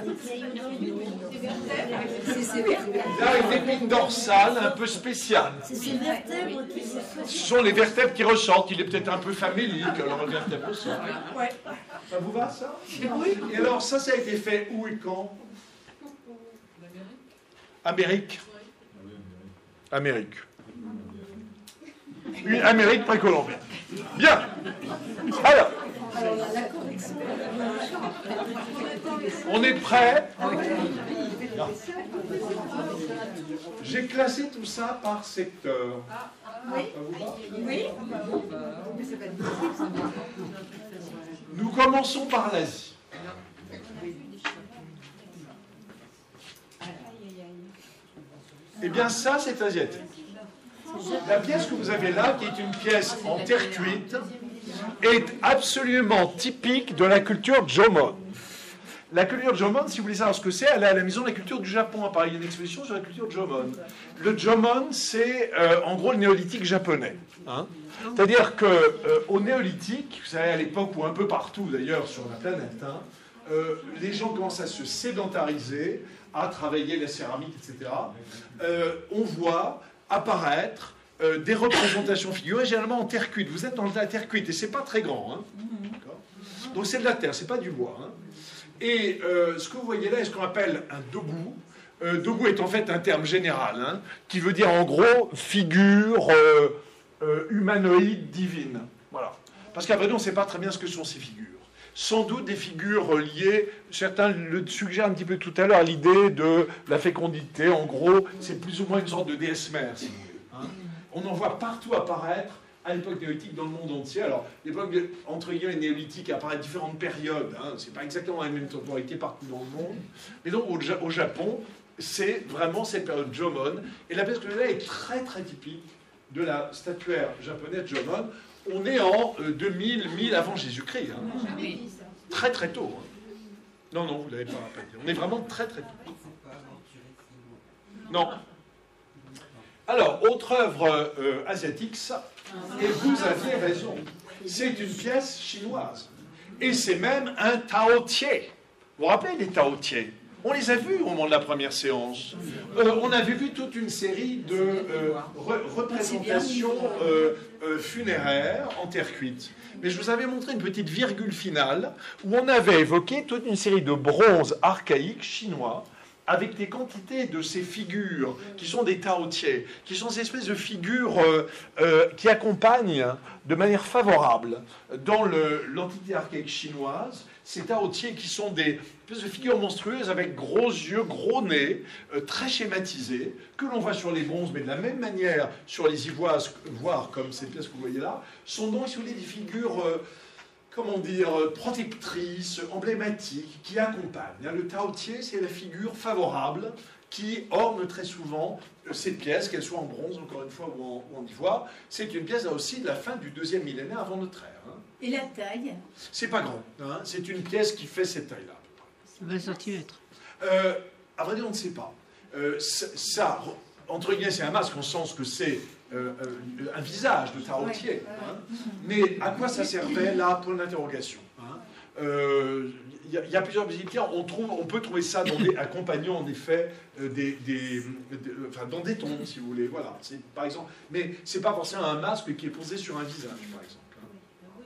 C'est ses vertèbres. Il a une épine dorsale un peu spéciale. C'est ces vertèbres qui se font. Ce sont les vertèbres qui ressortent. Il est peut-être un peu famélique, alors les vertèbres ressortent. Ouais. Ça vous va, ça? Oui. Et alors, ça, ça a été fait où et quand? Amérique. Amérique. Une Amérique précolombienne. Bien. Alors, on est prêt. J'ai classé tout ça par secteur. Oui. Ça vous va? Oui. Nous commençons par l'Asie. Eh bien, ça, c'est asiatique. La pièce que vous avez là, qui est une pièce en terre cuite, est absolument typique de la culture Jomon. La culture Jomon, si vous voulez savoir ce que c'est, elle est à la Maison de la culture du Japon à Paris. Il y a une exposition sur la culture Jomon. Le Jomon, c'est euh, en gros le néolithique japonais. Hein. C'est-à-dire qu'au euh, néolithique, vous savez, à l'époque où un peu partout d'ailleurs sur la planète, hein, euh, les gens commencent à se sédentariser, à travailler la céramique, et cetera. Euh, on voit apparaître euh, des représentations figurées, généralement en terre cuite. Vous êtes dans la terre cuite et c'est pas très grand. Hein. Donc c'est de la terre, c'est pas du bois. Hein. Et euh, ce que vous voyez là est ce qu'on appelle un dogu. Euh, dogu est en fait un terme général, hein, qui veut dire en gros figure euh, euh, humanoïde divine. Voilà. Parce qu'après nous, on ne sait pas très bien ce que sont ces figures. Sans doute des figures liées, certains le suggèrent un petit peu tout à l'heure, à l'idée de la fécondité. En gros, c'est plus ou moins une sorte de déesse mère, si vous voulez. Hein. On en voit partout apparaître à l'époque néolithique dans le monde entier. Alors, l'époque entre guillemets néolithique apparaît à différentes périodes. Hein. C'est pas exactement la même temporalité partout dans le monde. Mais donc, au, au Japon, c'est vraiment cette période Jomon. Et la pièce que vous avez là est très très typique de la statuaire japonaise Jomon. On est en euh, deux mille, mille avant Jésus-Christ. Hein. Très très tôt. Hein. Non, non, vous ne l'avez pas dit. On est vraiment très très tôt. Non. Alors, autre œuvre euh, asiatique, ça. Et vous aviez raison. C'est une pièce chinoise. Et c'est même un taotier. Vous vous rappelez les taotiers? On les a vus au moment de la première séance. Euh, on avait vu toute une série de euh, re représentations euh, euh, funéraires en terre cuite. Mais je vous avais montré une petite virgule finale où on avait évoqué toute une série de bronzes archaïques chinois avec des quantités de ces figures qui sont des taotiers, qui sont ces espèces de figures euh, euh, qui accompagnent de manière favorable dans l'entité archaïque chinoise ces taotiers qui sont des espèces de figures monstrueuses avec gros yeux, gros nez, euh, très schématisés, que l'on voit sur les bronzes, mais de la même manière sur les ivoires, voire comme ces pièces que vous voyez là, sont donc, si vous voulez, des figures... Euh, comment dire, protectrice, emblématique, qui accompagne. Le taotier, c'est la figure favorable qui orne très souvent cette pièce, qu'elle soit en bronze, encore une fois, ou en, ou en ivoire. C'est une pièce là aussi de la fin du deuxième millénaire avant notre ère. Hein. Et la taille? C'est pas grand. Hein. C'est une pièce qui fait cette taille-là. vingt centimètres. Euh, à vrai dire, on ne sait pas. Euh, ça, entre guillemets, c'est un masque, en sens que c'est Euh, euh, un visage de taotier. Hein. Mais à quoi ça servait là, point d'interrogation. Il hein. euh, y, y a plusieurs visibilités. On, trouve, on peut trouver ça dans des, accompagnant en effet euh, des, des, des, enfin, dans des tombes, si vous voulez. Voilà. Par exemple, mais c'est pas forcément un masque qui est posé sur un visage, par exemple. Hein.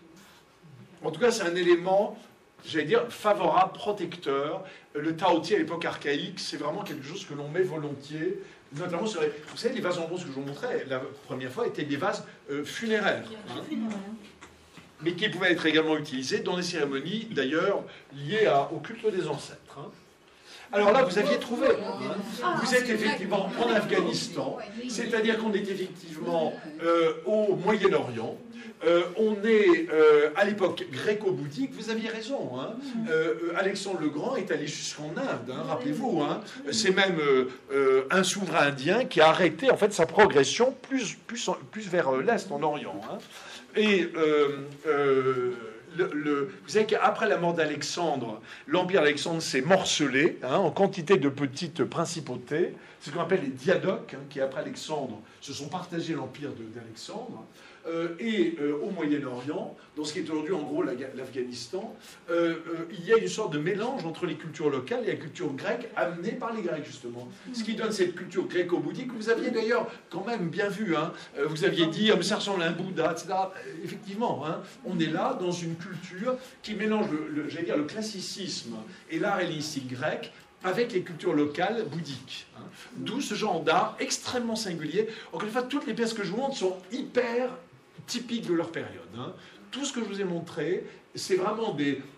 En tout cas, c'est un élément, j'allais dire, favorable, protecteur. Le taotier à l'époque archaïque, c'est vraiment quelque chose que l'on met volontiers. Notamment sur les... Vous savez, les vases en bronze que je vous montrais la première fois étaient des vases euh, funéraires. Hein, mais qui pouvaient être également utilisés dans des cérémonies, d'ailleurs, liées à, au culte des ancêtres. Hein. Alors là, vous aviez trouvé. Hein, vous êtes effectivement en Afghanistan, c'est-à-dire qu'on est effectivement euh, au Moyen-Orient. Euh, on est euh, à l'époque gréco-bouddhique, vous aviez raison. Hein. Euh, Alexandre le Grand est allé jusqu'en Inde, hein, rappelez-vous. Hein. C'est même euh, euh, un souverain indien qui a arrêté en fait sa progression plus, plus, plus vers l'Est, en Orient. Hein. Et euh, euh, le, le, vous savez qu'après la mort d'Alexandre, l'empire d'Alexandre s'est morcelé hein, en quantité de petites principautés. C'est ce qu'on appelle les diadoques, hein, qui après Alexandre se sont partagés l'empire d'Alexandre. Euh, et euh, au Moyen-Orient, dans ce qui est aujourd'hui en gros l'Afghanistan, euh, euh, il y a une sorte de mélange entre les cultures locales et la culture grecque amenée par les Grecs justement. Ce qui donne cette culture gréco-bouddhique. Vous aviez d'ailleurs quand même bien vu, hein, vous aviez dit oh, mais ça ressemble à un Bouddha, et cetera. Effectivement, hein, on est là dans une culture qui mélange le, le, j'allais dire, le classicisme et l'art hellénistique grec avec les cultures locales bouddhiques. Hein. D'où ce genre d'art extrêmement singulier. Encore une fois, toutes les pièces que je vous montre sont hyper typiques de leur période. Hein. Tout ce que je vous ai montré, c'est vraiment des,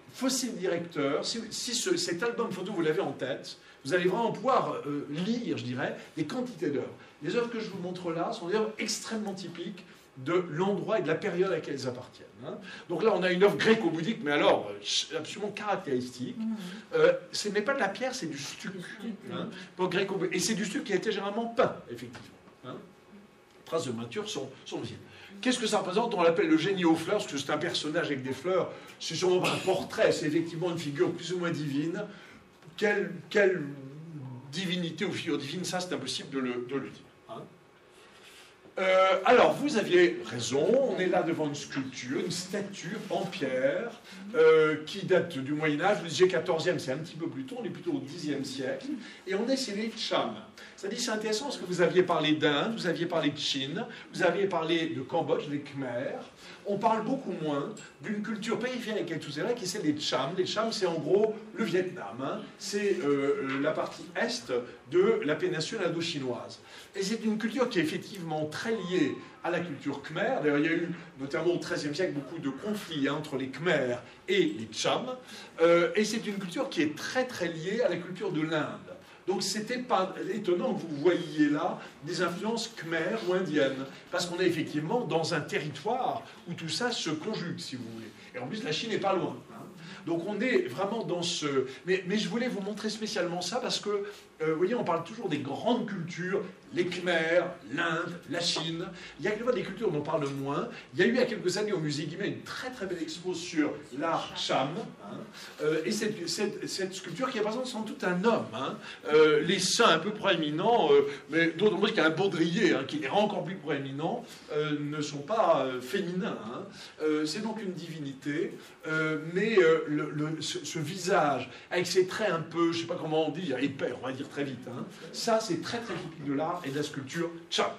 fossile directeur, si, si ce, cet album photo, vous l'avez en tête, vous allez vraiment pouvoir euh, lire, je dirais, des quantités d'œuvres. Les œuvres que je vous montre là sont des œuvres extrêmement typiques de l'endroit et de la période à laquelle elles appartiennent. Hein. Donc là, on a une œuvre gréco-bouddhique, mais alors absolument caractéristique. Mmh. Euh, ce n'est pas de la pierre, c'est du stuc. Hein, pour gréco et c'est du stuc qui a été généralement peint, effectivement. Hein. Les traces de peinture sont, sont visibles. Qu'est-ce que ça représente? On l'appelle le génie aux fleurs, parce que c'est un personnage avec des fleurs. C'est sûrement pas un portrait, c'est effectivement une figure plus ou moins divine. Quelle, quelle divinité ou figure divine, ça c'est impossible de le, de le dire. Hein. Euh, alors, vous aviez raison, on est là devant une sculpture, une statue en pierre, euh, qui date du Moyen-Âge. Vous disiez quatorzième, c'est un petit peu plus tôt, on est plutôt au dixième siècle, et on est chez les Cham. C'est-à-dire, c'est intéressant parce que vous aviez parlé d'Inde, vous aviez parlé de Chine, vous aviez parlé de Cambodge, les Khmers. On parle beaucoup moins d'une culture périphérique et tout ça, qui est celle des Cham. Les Cham, c'est en gros le Vietnam. Hein. C'est euh, la partie est de la péninsule indo-chinoise. Et c'est une culture qui est effectivement très liée à la culture khmer. D'ailleurs, il y a eu, notamment au treizième siècle, beaucoup de conflits hein, entre les Khmers et les Cham. Euh, et c'est une culture qui est très très liée à la culture de l'Inde. Donc, c'était pas étonnant que vous voyiez là des influences khmères ou indiennes, parce qu'on est effectivement dans un territoire où tout ça se conjugue, si vous voulez. Et en plus, la Chine n'est pas loin. Hein. Donc, on est vraiment dans ce... Mais, mais je voulais vous montrer spécialement ça, parce que, euh, vous voyez, on parle toujours des grandes cultures, les Khmers, l'Inde, la Chine. Il y a quelquefois des cultures dont on parle moins. Il y a eu il y a quelques années au musée Guimet une très très belle expo sur l'art Cham. Hein, euh, et cette, cette, cette sculpture qui représente sans doute un homme. Hein, euh, les seins un peu proéminents, euh, mais d'autant plus qu'il y a un baudrier hein, qui est encore plus proéminent, euh, ne sont pas euh, féminins. Hein. Euh, C'est donc une divinité, euh, mais euh, le, le, ce, ce visage, avec ses traits un peu, je ne sais pas comment on dit, épais, on va dire très vite, hein, ça c'est très très typique de l'art et de la sculpture Cham.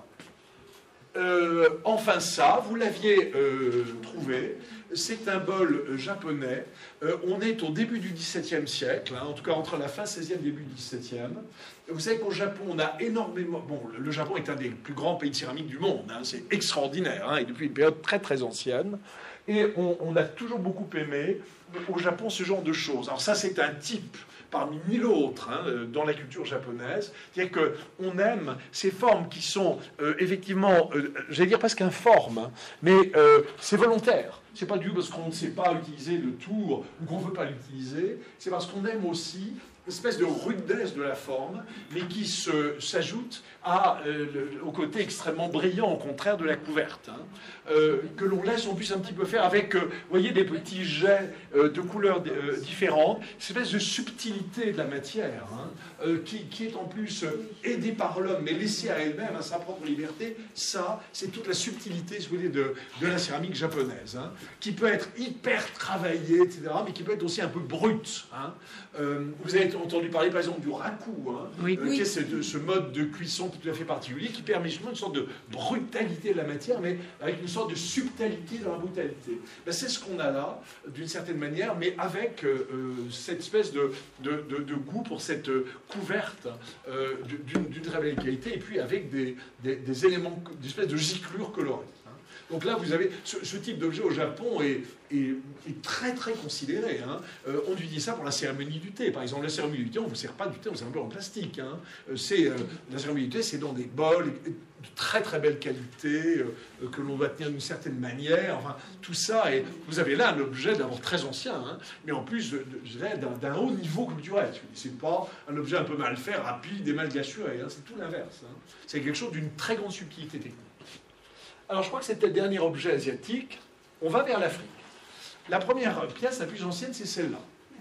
Euh, enfin ça, vous l'aviez euh, trouvé, c'est un bol japonais. Euh, on est au début du dix-septième siècle, hein, en tout cas entre la fin seizième et début dix-septième. Vous savez qu'au Japon, on a énormément... Bon, le Japon est un des plus grands pays de céramique du monde, hein, c'est extraordinaire, hein, et depuis une période très très ancienne. Et on, on a toujours beaucoup aimé, au Japon, ce genre de choses. Alors ça, c'est un type parmi mille autres hein, dans la culture japonaise, c'est-à-dire qu'on aime ces formes qui sont euh, effectivement, euh, j'allais dire presque informes, hein, mais euh, c'est volontaire. C'est pas dû parce qu'on ne sait pas utiliser le tour ou qu'on ne veut pas l'utiliser, c'est parce qu'on aime aussi une espèce de rudesse de la forme, mais qui s'ajoute à, euh, le, au côté extrêmement brillant, au contraire de la couverte, hein, euh, que l'on laisse en plus un petit peu faire avec, euh, vous voyez, des petits jets euh, de couleurs euh, différentes, cette espèce de subtilité de la matière, hein, euh, qui, qui est en plus euh, aidée par l'homme, mais laissée à elle-même, à sa propre liberté. Ça, c'est toute la subtilité, si vous voulez, de, de la céramique japonaise, hein, qui peut être hyper travaillée, et cetera, mais qui peut être aussi un peu brute. Hein. Euh, vous avez entendu parler par exemple du raku, hein, oui, euh, oui. qui est ce, de, ce mode de cuisson tout à fait particulier qui permet justement une sorte de brutalité de la matière, mais avec une sorte de subtilité dans la brutalité. Ben, c'est ce qu'on a là, d'une certaine manière, mais avec euh, cette espèce de, de, de, de goût pour cette couverte euh, d'une très belle qualité, et puis avec des, des, des éléments, des espèces de giclures colorées. Donc là, vous avez ce, ce type d'objet au Japon est, est, est très très considéré. Hein. Euh, on utilise ça pour la cérémonie du thé. Par exemple, la cérémonie du thé, on ne vous sert pas du thé, on sert un peu en plastique. Hein. C'est, euh, la cérémonie du thé, c'est dans des bols de très très belle qualité, euh, que l'on doit tenir d'une certaine manière. Enfin, tout ça. Et vous avez là un objet d'abord très ancien, hein, mais en plus, je dirais, d'un haut niveau culturel. C'est pas un objet un peu mal fait, rapide et mal gâchuré. Hein. C'est tout l'inverse. Hein. C'est quelque chose d'une très grande subtilité technique. Alors, je crois que c'était le dernier objet asiatique. On va vers l'Afrique. La première pièce, la plus ancienne, c'est celle-là.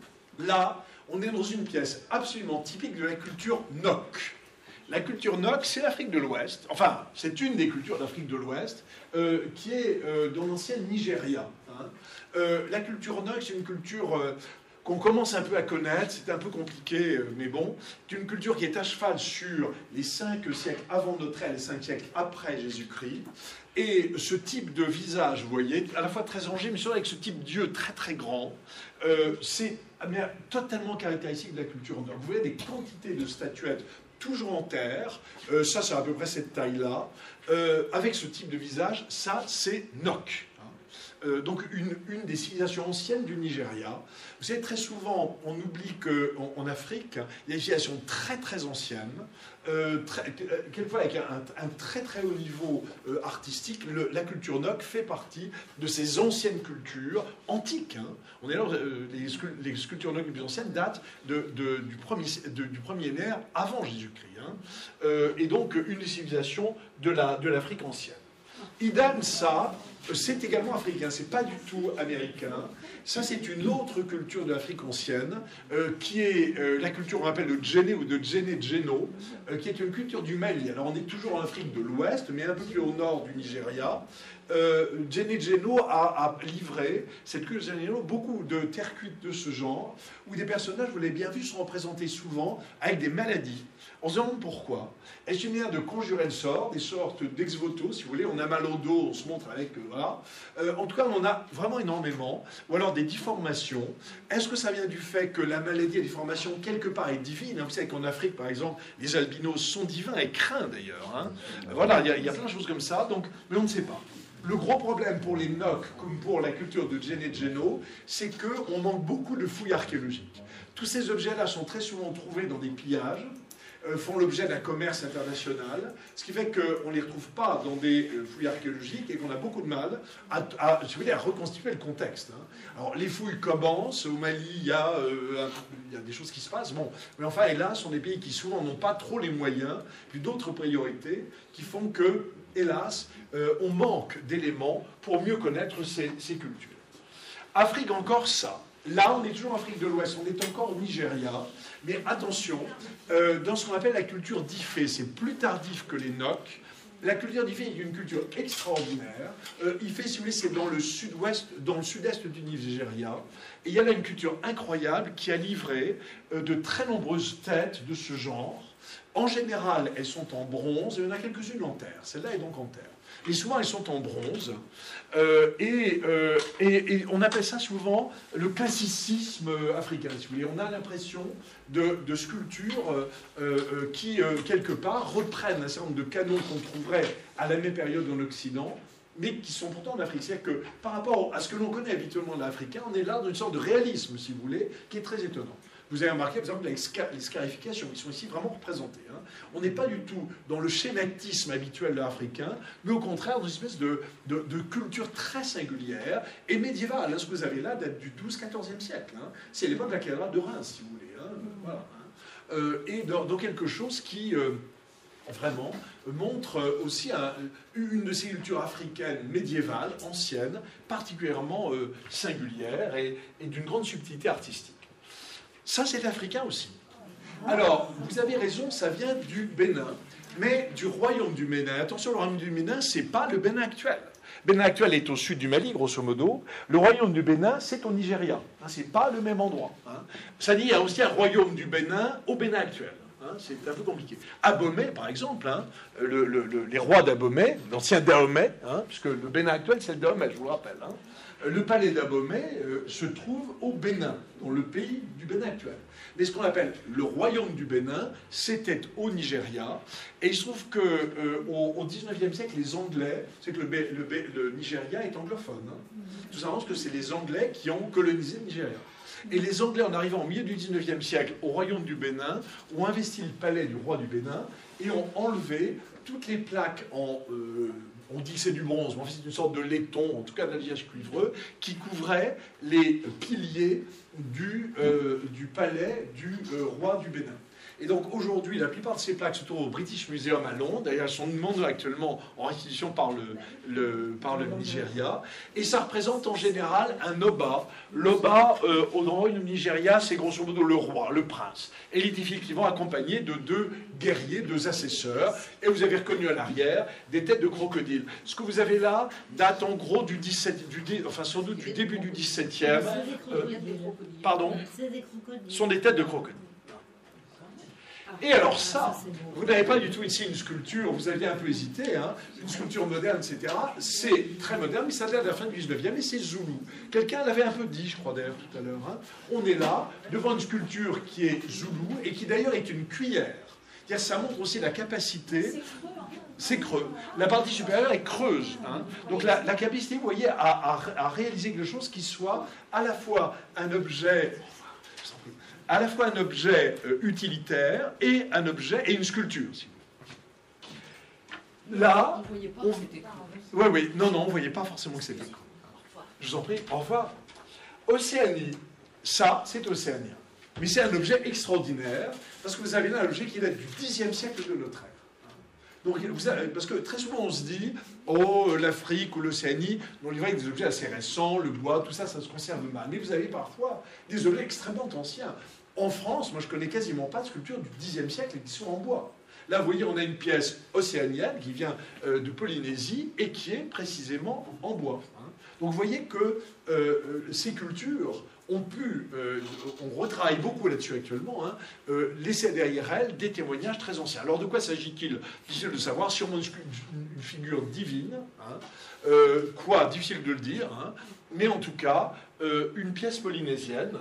Là, on est dans une pièce absolument typique de la culture Nok. La culture Nok, c'est l'Afrique de l'Ouest. Enfin, c'est une des cultures d'Afrique de l'Ouest, euh, qui est euh, dans l'ancienne Nigeria. Hein. Euh, la culture Nok, c'est une culture... Euh, qu'on commence un peu à connaître, c'est un peu compliqué, mais bon, c'est une culture qui est à cheval sur les cinq siècles avant notre ère et les cinq siècles après Jésus-Christ, et ce type de visage, vous voyez, à la fois très rangé, mais surtout avec ce type d'yeux très très grand, euh, c'est totalement caractéristique de la culture nord. Vous voyez des quantités de statuettes toujours en terre, euh, ça c'est à peu près cette taille-là, euh, avec ce type de visage, ça c'est Nok. euh, donc une, une des civilisations anciennes du Nigeria. Vous savez, très souvent, on oublie qu'en en Afrique, il y a des civilisations très très anciennes, euh, très, quelquefois avec un, un très très haut niveau euh, artistique. Le, la culture Nok fait partie de ces anciennes cultures antiques. Hein. On est là, euh, les, scul les sculptures Nok les plus anciennes datent de, de, du, premier, de, du premier millénaire avant Jésus-Christ. Hein. Euh, et donc une des civilisations de l'Afrique la, de ancienne. Idem, ça, c'est également africain, c'est pas du tout américain. Ça, c'est une autre culture de l'Afrique ancienne, euh, qui est euh, la culture qu'on appelle de Djéné ou de Djéné-Djéno, euh, qui est une culture du Mali. Alors, on est toujours en Afrique de l'Ouest, mais un peu plus au nord du Nigeria. Euh, Djéné-Djéno a, a livré, cette culture Djéné-Djéno, beaucoup de terres cuites de ce genre, où des personnages, vous l'avez bien vu, sont représentés souvent avec des maladies. On se demande pourquoi. Est-ce une manière de conjurer le sort, des sortes d'ex-voto, si vous voulez, on a mal au dos, on se montre avec... Euh, voilà. Euh, en tout cas, on en a vraiment énormément. Ou alors des difformations. Est-ce que ça vient du fait que la maladie et la déformation, quelque part, est divine? Vous savez qu'en Afrique, par exemple, les albinos sont divins et craints, d'ailleurs. Hein. Voilà, il y, y a plein de choses comme ça, donc, mais on ne sait pas. Le gros problème pour les Nok, comme pour la culture de Djéné-Djéno, c'est qu'on manque beaucoup de fouilles archéologiques. Tous ces objets-là sont très souvent trouvés dans des pillages, Euh, font l'objet d'un commerce international, ce qui fait qu'on ne les retrouve pas dans des euh, fouilles archéologiques et qu'on a beaucoup de mal à, à, si vous voulez, à reconstituer le contexte. Hein. Alors, les fouilles commencent, au Mali, il y, a, euh, il y a des choses qui se passent, bon, mais enfin, hélas, ce sont des pays qui souvent n'ont pas trop les moyens, puis d'autres priorités, qui font que, hélas, euh, on manque d'éléments pour mieux connaître ces, ces cultures. Afrique encore ça. Là, on est toujours en Afrique de l'Ouest, on est encore au Nigeria, mais attention, euh, dans ce qu'on appelle la culture d'Ifé, c'est plus tardif que les Nok. La culture d'Ifé est une culture extraordinaire. Euh, Ifé, si vous voulez, c'est dans le sud-ouest, dans le sud-est du Nigeria. Et il y a là une culture incroyable qui a livré euh, de très nombreuses têtes de ce genre. En général, elles sont en bronze, et il y en a quelques-unes en terre. Celle-là est donc en terre. Et souvent, elles sont en bronze. Euh, et, euh, et, et on appelle ça souvent le classicisme africain, si vous voulez. On a l'impression de, de sculptures euh, euh, qui, euh, quelque part, reprennent un certain nombre de canons qu'on trouverait à la même période en Occident, mais qui sont pourtant en Afrique. C'est-à-dire que, par rapport à ce que l'on connaît habituellement de l'Africain, on est là dans une sorte de réalisme, si vous voulez, qui est très étonnant. Vous avez remarqué, par exemple, les, scar les scarifications, qui sont ici vraiment représentées. Hein. On n'est pas du tout dans le schématisme habituel de l'Africain, mais au contraire dans une espèce de, de, de culture très singulière et médiévale. Hein. Ce que vous avez là date du douzième quatorzième siècle. Hein. C'est l'époque de la cathédrale de Reims, si vous voulez. Hein. Voilà, hein. Euh, et dans, dans quelque chose qui... Euh, vraiment, montre aussi un, une de ces cultures africaines médiévales, anciennes, particulièrement euh, singulières et, et d'une grande subtilité artistique. Ça, c'est africain aussi. Alors, vous avez raison, ça vient du Bénin, mais du royaume du Bénin. Attention, le royaume du Bénin, c'est pas le Bénin actuel. Le Bénin actuel est au sud du Mali, grosso modo. Le royaume du Bénin, c'est au Nigeria. Hein, c'est pas le même endroit. Hein. Ça dit, il y a aussi un royaume du Bénin au Bénin actuel. Hein, c'est un peu compliqué. Abomey, par exemple, hein, le, le, le, les rois d'Abomey, l'ancien Dahomey, hein, puisque le Bénin actuel, c'est le Dahomey, je vous le rappelle. Hein. Le palais d'Abomey euh, se trouve au Bénin, dans le pays du Bénin actuel. Mais ce qu'on appelle le royaume du Bénin, c'était au Nigeria. Et il se trouve qu'au euh, au dix-neuvième siècle, les Anglais, c'est que le, le, le Nigeria est anglophone. Hein. Tout simplement parce que c'est les Anglais qui ont colonisé le Nigeria. Et les Anglais, en arrivant au milieu du dix-neuvième siècle au royaume du Bénin, ont investi le palais du roi du Bénin et ont enlevé toutes les plaques en... Euh, on dit que c'est du bronze, mais en fait c'est une sorte de laiton, en tout cas d'alliage cuivreux, qui couvrait les piliers du, euh, du palais du euh, roi du Bénin. Et donc aujourd'hui, la plupart de ces plaques se trouvent au British Museum à Londres. D'ailleurs, elles sont demandées actuellement en restitution par le, le, par le Nigeria. Et ça représente en général un Oba. L'Oba, euh, au royaume du Nigeria, c'est grosso modo le roi, le prince. Et il est effectivement accompagné de deux guerriers, deux assesseurs. Et vous avez reconnu à l'arrière des têtes de crocodiles. Ce que vous avez là date en gros du dix-septième, du dé, enfin sans doute du début du dix-septième. Euh, pardon, ce sont des têtes de crocodiles. Et alors ça, vous n'avez pas du tout ici une sculpture, vous aviez un peu hésité, hein, une sculpture moderne, et cetera. C'est très moderne, mais ça date de la fin du dix-neuvième, et c'est Zoulou. Quelqu'un l'avait un peu dit, je crois d'ailleurs tout à l'heure. Hein. On est là, devant une sculpture qui est Zoulou, et qui d'ailleurs est une cuillère. Ça montre aussi la capacité... C'est creux, en c'est creux. La partie supérieure est creuse. Hein. Donc la, la capacité, vous voyez, à, à, à réaliser quelque chose qui soit à la fois un objet, à la fois un objet euh, utilitaire et un objet et une sculpture. Si vous voulez. Là, on... oui, oui, non, non, on ne voyait pas forcément que c'était creux. Je vous en prie, au revoir. Océanie, ça, c'est océanien. Mais c'est un objet extraordinaire, parce que vous avez là un objet qui date du dixième siècle de notre ère. Donc, vous avez, parce que très souvent on se dit, oh, l'Afrique ou l'Océanie, on y va avec des objets assez récents, le bois, tout ça, ça se conserve mal. Mais vous avez parfois des objets extrêmement anciens. En France, moi je connais quasiment pas de sculptures du dixième siècle qui sont en bois. Là, vous voyez, on a une pièce océanienne qui vient euh, de Polynésie et qui est précisément en bois. Hein. Donc vous voyez que euh, ces cultures ont pu, euh, on retravaille beaucoup là-dessus actuellement, hein, euh, laisser derrière elles des témoignages très anciens. Alors de quoi s'agit-il? Difficile de savoir, sûrement une, une figure divine, hein, euh, quoi, difficile de le dire, hein, mais en tout cas, euh, une pièce polynésienne.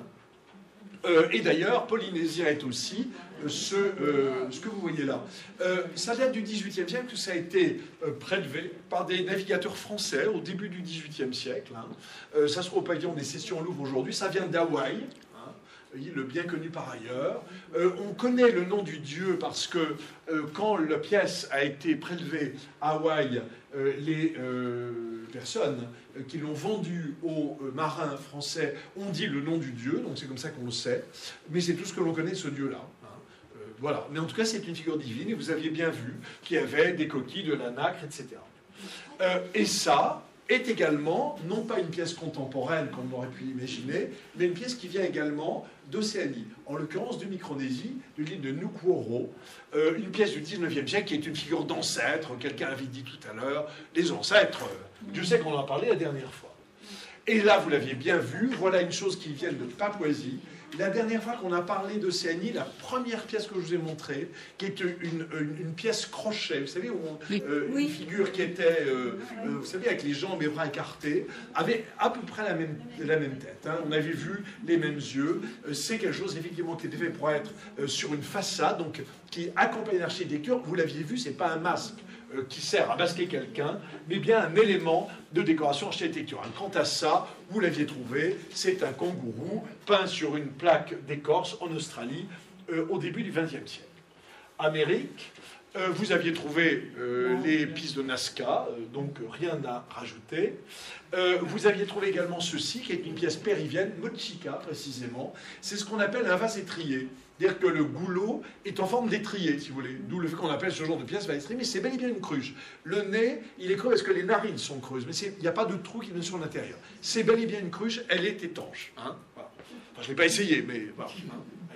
Euh, et d'ailleurs, polynésien est aussi euh, ce, euh, ce que vous voyez là. Euh, ça date du dix-huitième siècle, que ça a été euh, prélevé par des navigateurs français au début du dix-huitième siècle. Hein. Euh, ça se trouve au pavillon des Sessions Louvre aujourd'hui. Ça vient d'Hawaï, hein, le bien connu par ailleurs. Euh, on connaît le nom du dieu parce que euh, quand la pièce a été prélevée à Hawaï, euh, les euh, personnes qui l'ont vendu aux marins français ont dit le nom du dieu, donc c'est comme ça qu'on le sait, mais c'est tout ce que l'on connaît de ce dieu-là. Hein. Euh, voilà. Mais en tout cas, c'est une figure divine, et vous aviez bien vu qu'il y avait des coquilles, de la nacre, et cetera. Euh, et ça est également, non pas une pièce contemporaine, comme on aurait pu l'imaginer, mais une pièce qui vient également d'Océanie, en l'occurrence de Micronésie, de l'île de Nukuoro, euh, une pièce du dix-neuvième siècle qui est une figure d'ancêtre, quelqu'un avait dit tout à l'heure, les ancêtres, euh, Dieu sait qu'on en a parlé la dernière fois. Et là, vous l'aviez bien vu, voilà une chose qui vient de Papouasie. La dernière fois qu'on a parlé d'Océanie, la première pièce que je vous ai montrée, qui est une, une, une pièce crochet, vous savez, où on, euh, oui. Une figure qui était, euh, euh, vous savez, avec les jambes et les bras écartés, avait à peu près la même, la même tête. Hein. On avait vu les mêmes yeux. Euh, c'est quelque chose, effectivement, qui était fait pour être euh, sur une façade, donc qui accompagne l'architecture. Vous l'aviez vu, c'est pas un masque euh, qui sert à masquer quelqu'un, mais bien un élément de décoration architecturale. Quant à ça, vous l'aviez trouvé, c'est un kangourou peint sur une plaque d'écorce en Australie euh, au début du vingtième siècle. Amérique, euh, vous aviez trouvé euh, les pistes de Nazca, euh, donc rien à rajouter. Euh, vous aviez trouvé également ceci, qui est une pièce péruvienne, mochica précisément. C'est ce qu'on appelle un vase étrié. C'est-à-dire que le goulot est en forme d'étrier, si vous voulez. D'où le fait qu'on appelle ce genre de pièce vase étrié, mais c'est bel et bien une cruche. Le nez, il est creux parce que les narines sont creuses, mais il n'y a pas de trou qui vient sur l'intérieur. C'est bel et bien une cruche, elle est étanche. Hein, voilà. Enfin, je ne l'ai pas essayé, mais voilà. Hein,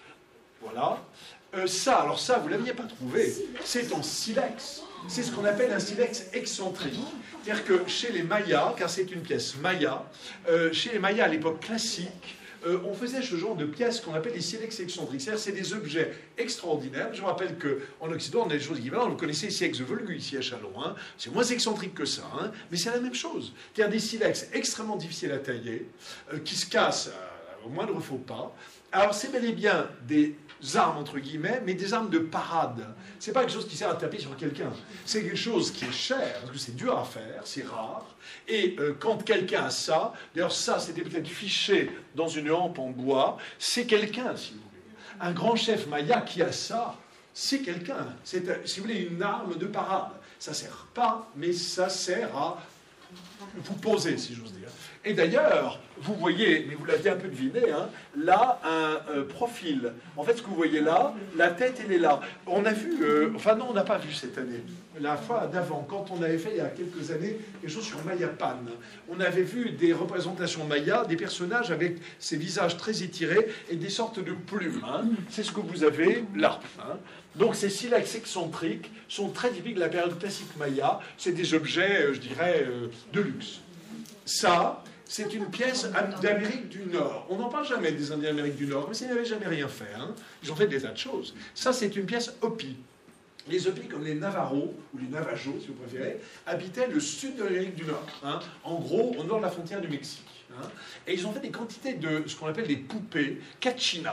voilà. Euh, ça, alors ça, vous ne l'aviez pas trouvé. C'est en silex. C'est ce qu'on appelle un silex excentrique. C'est-à-dire que chez les Mayas, car c'est une pièce maya, euh, chez les Mayas à l'époque classique, Euh, on faisait ce genre de pièces qu'on appelle les silex excentriques. C'est-à-dire c'est des objets extraordinaires. Je vous rappelle qu'en Occident, on a des choses équivalentes. Vous connaissez ici ex vulgu, ici à Châlons. Hein. C'est moins excentrique que ça, hein, mais c'est la même chose. C'est-à-dire des silex extrêmement difficiles à tailler, euh, qui se cassent euh, au moindre faux pas. Alors c'est bel et bien des armes, entre guillemets, mais des armes de parade. C'est pas quelque chose qui sert à taper sur quelqu'un. C'est quelque chose qui est cher, parce que c'est dur à faire, c'est rare. Et euh, quand quelqu'un a ça, d'ailleurs ça, c'était peut-être fiché dans une hampe en bois, c'est quelqu'un, si vous voulez. Un grand chef maya qui a ça, c'est quelqu'un. C'est, euh, si vous voulez, une arme de parade. Ça sert pas, mais ça sert à vous poser, si j'ose dire. Et d'ailleurs, vous voyez, mais vous l'aviez un peu deviné, hein, là, un euh, profil. En fait, ce que vous voyez là, la tête, elle est là. On a vu, euh, enfin non, on n'a pas vu cette année. La fois d'avant, quand on avait fait, il y a quelques années, quelque chose sur Mayapan, on avait vu des représentations mayas, des personnages avec ces visages très étirés et des sortes de plumes. Hein. C'est ce que vous avez là. Hein. Donc ces silex excentriques sont très typiques de la période classique maya. C'est des objets, euh, je dirais, euh, de luxe. Ça, c'est une pièce d'Amérique du Nord. On n'en parle jamais des Indiens d'Amérique du Nord, mais ça n'avait jamais rien fait. Hein. Ils ont fait des tas de choses. Ça, c'est une pièce Hopi. Les Hopis, comme les Navajos, ou les Navajos, si vous préférez, habitaient le sud de l'Amérique du Nord. Hein. En gros, au nord de la frontière du Mexique. Hein. Et ils ont fait des quantités de ce qu'on appelle des poupées, kachina.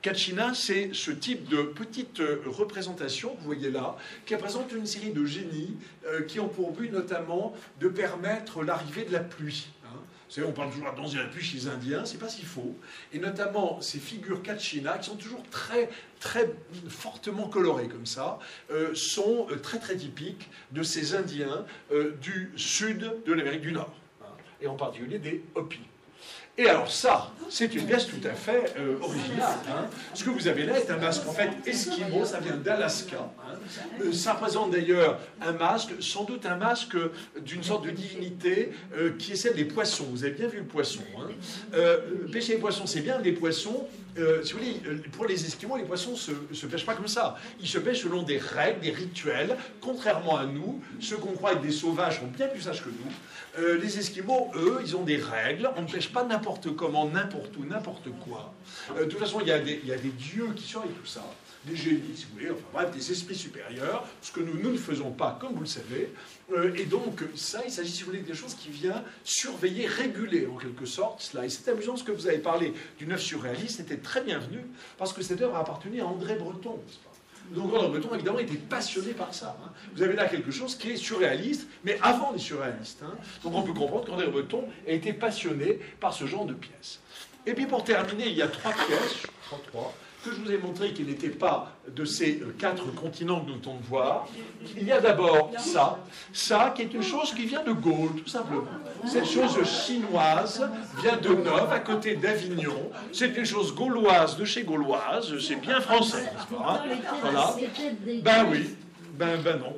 Kachina, c'est ce type de petite représentation que vous voyez là, qui représente une série de génies euh, qui ont pour but notamment de permettre l'arrivée de la pluie. Hein. Vous savez, on parle toujours de danser la pluie chez les Indiens, c'est pas si faux. Et notamment ces figures Kachina, qui sont toujours très, très fortement colorées comme ça, euh, sont très très typiques de ces Indiens euh, du sud de l'Amérique du Nord, hein, et en particulier des Hopis. Et alors ça, c'est une pièce tout à fait euh, originale. Hein. Ce que vous avez là est un masque en fait esquimau, ça vient d'Alaska. Hein. Euh, ça représente d'ailleurs un masque, sans doute un masque d'une sorte de divinité euh, qui est celle des poissons. Vous avez bien vu le poisson. Hein. Euh, pêcher les poissons, c'est bien, les poissons, euh, si vous voulez, pour les Esquimaux, les poissons ne se, se pêchent pas comme ça. Ils se pêchent selon des règles, des rituels, contrairement à nous, ceux qu'on croit être des sauvages sont bien plus sages que nous. Euh, les Esquimaux, eux, ils ont des règles, on ne pêche pas n'importe comment, n'importe où, n'importe quoi. Euh, de toute façon, il y, a des, il y a des dieux qui surveillent tout ça, des génies, si vous voulez, enfin bref, des esprits supérieurs, ce que nous, nous ne faisons pas, comme vous le savez. Euh, et donc, ça, il s'agit, si vous voulez, de quelque chose qui vient surveiller, réguler, en quelque sorte, cela. Et c'est amusant, ce que vous avez parlé d'une œuvre surréaliste, c'était très bienvenu, parce que cette œuvre appartenait à André Breton, n'est-ce pas? Donc André Breton, évidemment, était passionné par ça. Hein. Vous avez là quelque chose qui est surréaliste, mais avant les surréalistes. Hein. Donc on peut comprendre qu'André Breton a été passionné par ce genre de pièces. Et puis pour terminer, il y a trois pièces, je crois trois, que je vous ai montré qui n'étaient pas de ces quatre continents que nous venons de voir. Il y a d'abord ça, ça qui est une chose qui vient de Gaulle, tout simplement. Cette chose chinoise vient de Nov, à côté d'Avignon. C'est une chose gauloise de chez gauloise, c'est bien français, n'est-ce pas, hein? Voilà. Ben oui. Ben, ben non.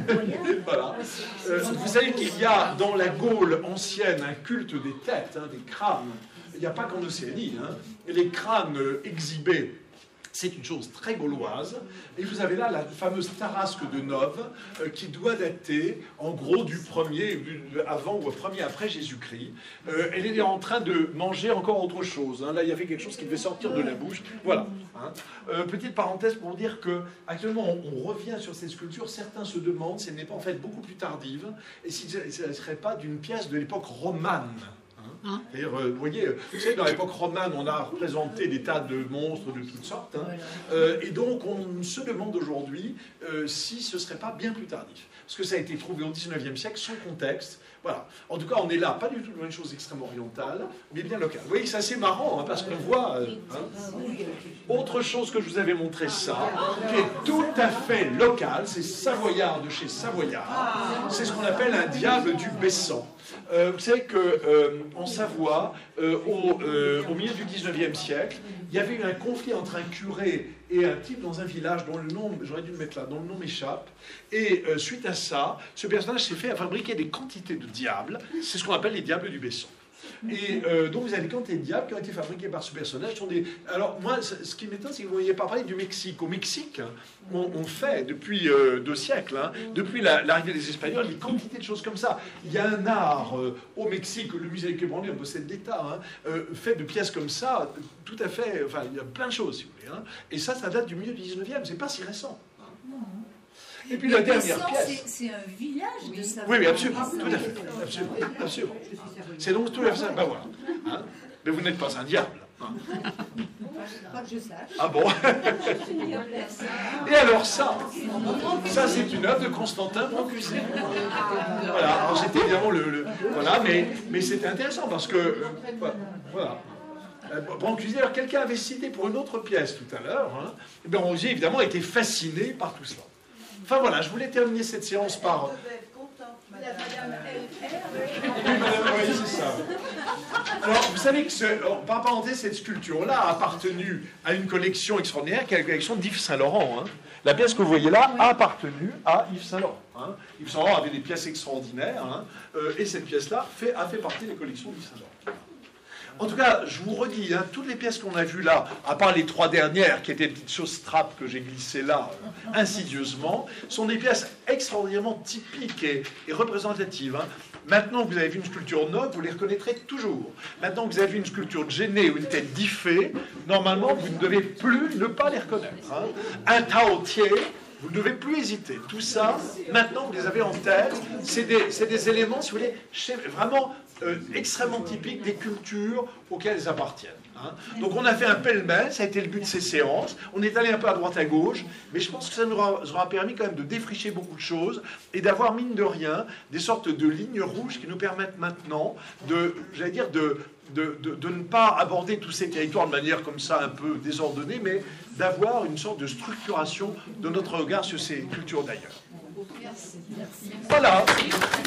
Voilà. Euh, vous savez qu'il y a dans la Gaule ancienne un culte des têtes, hein, des crânes. Il n'y a pas qu'en Océanie. Hein. Les crânes exhibés, c'est une chose très gauloise. Et vous avez là la fameuse tarasque de Nov, euh, qui doit dater, en gros, du premier avant ou premier après Jésus-Christ. Euh, elle est en train de manger encore autre chose. Hein. Là, il y avait quelque chose qui devait sortir de la bouche. Voilà. Hein. Euh, petite parenthèse pour dire que actuellement, on, on revient sur cette sculpture. Certains se demandent si elle n'est pas en fait beaucoup plus tardive, et si elle ne serait pas d'une pièce de l'époque romane. Hein. C'est-à-dire, euh, vous voyez, vous savez, dans l'époque romane, on a représenté des tas de monstres de toutes sortes. Hein. Euh, et donc, on se demande aujourd'hui euh, si ce ne serait pas bien plus tardif. Parce que ça a été trouvé au dix-neuvième siècle, sans contexte. Voilà. En tout cas, on est là, pas du tout dans une chose extrêmement orientale, mais bien locale. Vous voyez, c'est assez marrant, hein, parce qu'on voit... Euh, hein. Autre chose que je vous avais montré, ça, qui est tout à fait local, c'est Savoyard de chez Savoyard. C'est ce qu'on appelle un diable du Bessan. Euh, vous savez qu'en euh, Savoie, euh, au, euh, au milieu du dix-neuvième siècle, il y avait eu un conflit entre un curé et un type dans un village dont le nom, j'aurais dû le mettre là, dont le nom m'échappe. Et euh, suite à ça, ce personnage s'est fait à fabriquer des quantités de diables. C'est ce qu'on appelle les diables du Bessan. Et euh, donc vous avez des quantités de diables qui ont été fabriqués par ce personnage. Sont des... Alors moi, ce qui m'étonne, c'est que vous ne voyez pas parler du Mexique. Au Mexique, on, on fait depuis euh, deux siècles, hein, depuis la, l'arrivée des Espagnols, des quantités de choses comme ça. Il y a un art euh, au Mexique, le musée de Quebrandé, on possède d'État, hein, euh, fait de pièces comme ça, tout à fait. Enfin, il y a plein de choses, si vous voulez. Hein, et ça, ça date du milieu du dix-neuvième. C'est pas si récent. Hein. Et puis la dernière pièce. C'est un village de Savoie. Oui, oui, absolument, tout à fait, absolument, absolument. C'est donc tout à fait ça. Ben voilà. Hein, mais vous n'êtes pas un diable. Hein. Pas que je sache. Ah bon? Et alors ça, ça c'est une œuvre de Constantin Brancusi. Voilà. Alors c'était évidemment le, le voilà, mais mais c'était intéressant parce que euh, voilà. Brancusi, alors quelqu'un avait cité pour une autre pièce tout à l'heure. Hein, et bien Brancusi évidemment a été fasciné par tout cela. Enfin voilà, je voulais terminer cette séance par... La Madame L R. Oui, madame, oui, c'est ça. Alors, vous savez que, ce, alors, par parenthèse, cette sculpture-là a appartenu à une collection extraordinaire, qui est la collection d'Yves Saint-Laurent. Hein. La pièce que vous voyez là a appartenu à Yves Saint-Laurent. Hein. Yves Saint-Laurent avait des pièces extraordinaires, hein, euh, et cette pièce-là fait, a fait partie des collections d'Yves Saint-Laurent. En tout cas, je vous redis, hein, toutes les pièces qu'on a vues là, à part les trois dernières, qui étaient des petites choses strap que j'ai glissées là, euh, insidieusement, sont des pièces extraordinairement typiques et, et représentatives. Hein. Maintenant que vous avez vu une sculpture Nov, vous les reconnaîtrez toujours. Maintenant que vous avez vu une sculpture de Géné ou une tête d'Iphé, normalement, vous ne devez plus ne pas les reconnaître. Hein. Un Taotier, vous ne devez plus hésiter. Tout ça, maintenant, vous les avez en tête. C'est des, c'est des éléments, si vous voulez, vraiment euh, extrêmement typiques des cultures auxquelles elles appartiennent. Hein. Donc on a fait un pêle-mêle, ça a été le but de ces séances, on est allé un peu à droite à gauche, mais je pense que ça nous aura, nous aura permis quand même de défricher beaucoup de choses et d'avoir, mine de rien, des sortes de lignes rouges qui nous permettent maintenant de, j'allais dire, de, de, de, de ne pas aborder tous ces territoires de manière comme ça un peu désordonnée, mais d'avoir une sorte de structuration de notre regard sur ces cultures d'ailleurs. Voilà.